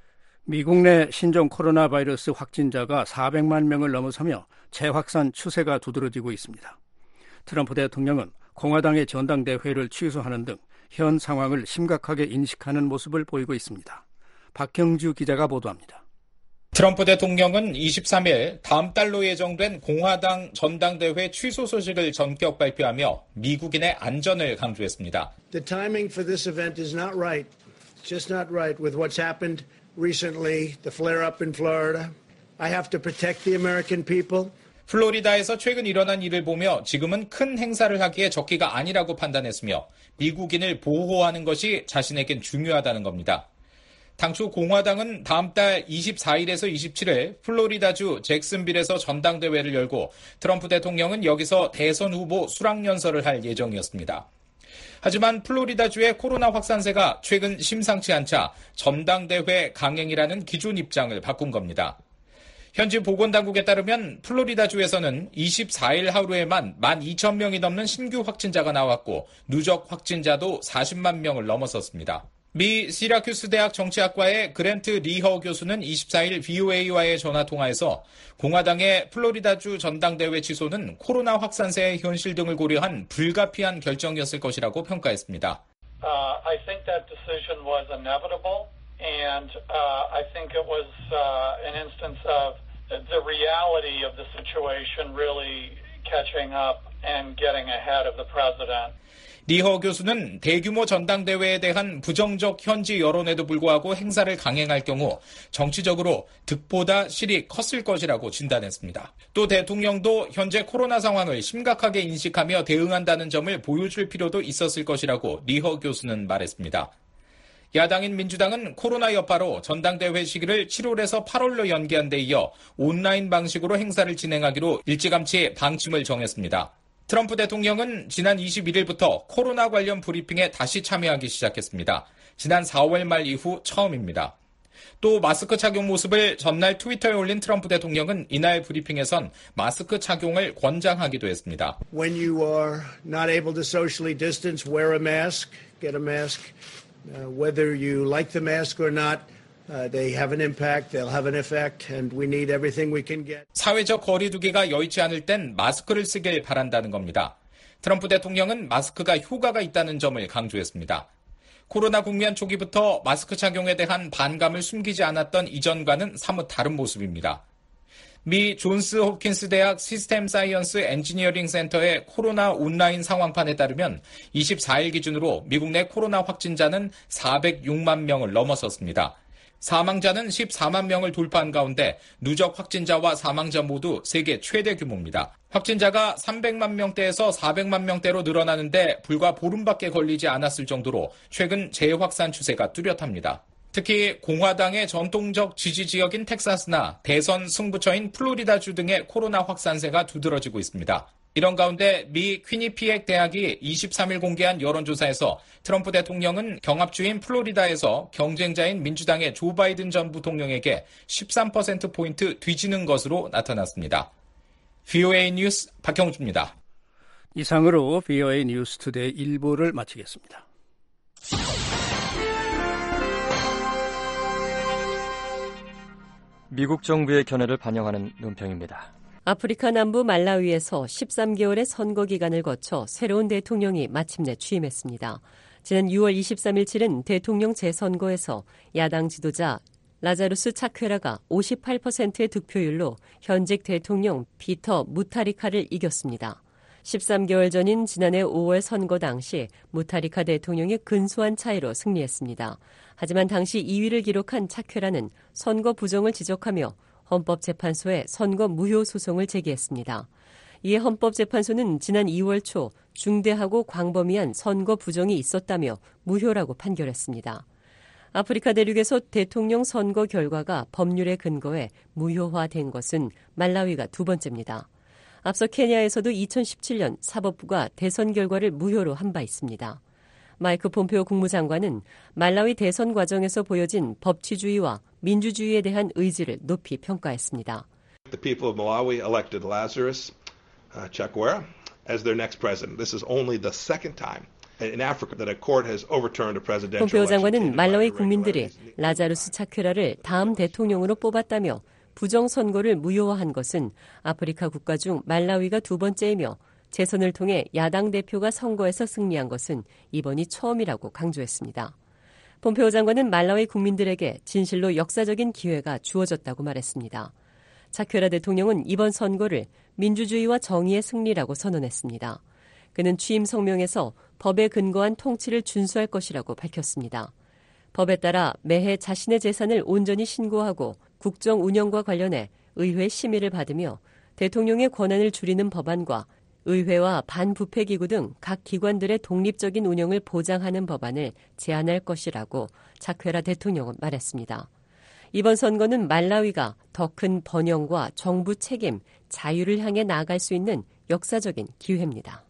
미국 내 신종 코로나 바이러스 확진자가 사백만 명을 넘어서며 재확산 추세가 두드러지고 있습니다. 트럼프 대통령은 공화당의 전당대회를 취소하는 등 현 상황을 심각하게 인식하는 모습을 보이고 있습니다. 박경주 기자가 보도합니다. 트럼프 대통령은 이십삼 일 다음 달로 예정된 공화당 전당대회 취소 소식을 전격 발표하며 미국인의 안전을 강조했습니다. The timing for this event is not right. It's just not right with what's happened recently, the flare-up in Florida. I have to protect the American people. 플로리다에서 최근 일어난 일을 보며 지금은 큰 행사를 하기에 적기가 아니라고 판단했으며 미국인을 보호하는 것이 자신에겐 중요하다는 겁니다. 당초 공화당은 다음 달 이십사 일에서 이십칠 일 플로리다주 잭슨빌에서 전당대회를 열고 트럼프 대통령은 여기서 대선 후보 수락연설을 할 예정이었습니다. 하지만 플로리다주의 코로나 확산세가 최근 심상치 않자 전당대회 강행이라는 기존 입장을 바꾼 겁니다. 현지 보건당국에 따르면 플로리다주에서는 이십사 일 하루에만 만 이천 명이 넘는 신규 확진자가 나왔고 누적 확진자도 사십만 명을 넘어섰습니다. 미 시라큐스 대학 정치학과의 그랜트 리허 교수는 이십사 일 브이오에이와의 전화통화에서 공화당의 플로리다주 전당대회 취소는 코로나 확산세의 현실 등을 고려한 불가피한 결정이었을 것이라고 평가했습니다. Uh, I think that decision was inevitable. And uh, I think it was uh, an instance of the reality of the situation really catching up and getting ahead of the president. 리허 교수는 대규모 전당대회에 대한 부정적 현지 여론에도 불구하고 행사를 강행할 경우 정치적으로 득보다 실이 컸을 것이라고 진단했습니다. 또 대통령도 현재 코로나 상황을 심각하게 인식하며 대응한다는 점을 보여줄 필요도 있었을 것이라고 리허 교수는 말했습니다. 야당인 민주당은 코로나 여파로 전당대회 시기를 칠월에서 팔월로 연기한 데 이어 온라인 방식으로 행사를 진행하기로 일찌감치 방침을 정했습니다. 트럼프 대통령은 지난 이십일일부터 코로나 관련 브리핑에 다시 참여하기 시작했습니다. 지난 사월 말 이후 처음입니다. 또 마스크 착용 모습을 전날 트위터에 올린 트럼프 대통령은 이날 브리핑에선 마스크 착용을 권장하기도 했습니다. When you are not able to socially distance, wear a mask, get a mask. Uh, whether you like the mask or not, uh, they have an impact, they'll have an effect, and we need everything we can get. 사회적 거리 두기가 여의치 않을 땐 마스크를 쓰길 바란다는 겁니다. 트럼프 대통령은 마스크가 효과가 있다는 점을 강조했습니다. 코로나 국면 초기부터 마스크 착용에 대한 반감을 숨기지 않았던 이전과는 사뭇 다른 모습입니다. 미 존스 홉킨스 대학 시스템 사이언스 엔지니어링 센터의 코로나 온라인 상황판에 따르면 이십사일 기준으로 미국 내 코로나 확진자는 사백육만 명을 넘어섰습니다. 사망자는 십사만 명을 돌파한 가운데 누적 확진자와 사망자 모두 세계 최대 규모입니다. 확진자가 삼백만 명대에서 사백만 명대로 늘어나는데 불과 보름밖에 걸리지 않았을 정도로 최근 재확산 추세가 뚜렷합니다. 특히 공화당의 전통적 지지 지역인 텍사스나 대선 승부처인 플로리다주 등의 코로나 확산세가 두드러지고 있습니다. 이런 가운데 미 퀴니피액 대학이 이십삼일 공개한 여론조사에서 트럼프 대통령은 경합주인 플로리다에서 경쟁자인 민주당의 조 바이든 전 부통령에게 십삼 퍼센트포인트 뒤지는 것으로 나타났습니다. 브이오에이 뉴스 박형주입니다. 이상으로 브이오에이 뉴스 투데이 일 부를 마치겠습니다. 미국 정부의 견해를 반영하는 논평입니다. 아프리카 남부 말라위에서 십삼 개월의 선거 기간을 거쳐 새로운 대통령이 마침내 취임했습니다. 지난 유월 이십삼일 치른 대통령 재선거에서 야당 지도자 라자루스 차퀘라가 오십팔 퍼센트의 득표율로 현직 대통령 피터 무타리카를 이겼습니다. 십삼 개월 전인 지난해 오월 선거 당시 무타리카 대통령이 근소한 차이로 승리했습니다. 하지만 당시 이 위를 기록한 차퀘라는 선거 부정을 지적하며 헌법재판소에 선거 무효 소송을 제기했습니다. 이에 헌법재판소는 지난 이월 초 중대하고 광범위한 선거 부정이 있었다며 무효라고 판결했습니다. 아프리카 대륙에서 대통령 선거 결과가 법률에 근거해 무효화된 것은 말라위가 두 번째입니다. 앞서 케냐에서도 이천십칠 년 사법부가 대선 결과를 무효로 한 바 있습니다. 마이크 폼페오 국무장관은 말라위 대선 과정에서 보여진 법치주의와 민주주의에 대한 의지를 높이 평가했습니다. The people of Malawi elected Lazarus uh, Chakwera as their next president. This is only the second time in Africa that a court has overturned a presidential election. 폼페오 장관은 말라위 국민들이 라자루스 차퀘라를 다음 대통령으로 뽑았다며 부정 선거를 무효화한 것은 아프리카 국가 중 말라위가 두 번째이며 재선을 통해 야당 대표가 선거에서 승리한 것은 이번이 처음이라고 강조했습니다. 폼페오 장관은 말라위 국민들에게 진실로 역사적인 기회가 주어졌다고 말했습니다. 차퀘라 대통령은 이번 선거를 민주주의와 정의의 승리라고 선언했습니다. 그는 취임 성명에서 법에 근거한 통치를 준수할 것이라고 밝혔습니다. 법에 따라 매해 자신의 재산을 온전히 신고하고 국정 운영과 관련해 의회 심의를 받으며 대통령의 권한을 줄이는 법안과 의회와 반부패기구 등 각 기관들의 독립적인 운영을 보장하는 법안을 제안할 것이라고 차퀘라 대통령은 말했습니다. 이번 선거는 말라위가 더 큰 번영과 정부 책임, 자유를 향해 나아갈 수 있는 역사적인 기회입니다.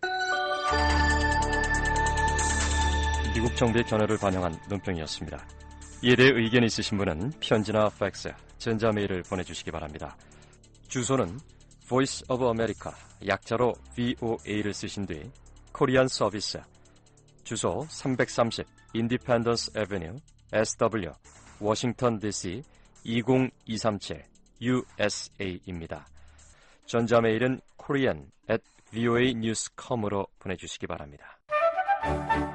미국 정부의 견해를 반영한 논평이었습니다. 이에 대해 의견이 있으신 분은 편지나 팩스, 전자메일을 보내주시기 바랍니다. 주소는 Voice of America, 약자로 브이오에이를 쓰신 뒤 코리안 서비스, 주소 삼백삼십 Independence Avenue, 에스더블유, 워싱턴 디씨 이공이삼칠 유에스에이입니다. 전자메일은 korean at voanews dot com으로 보내주시기 바랍니다.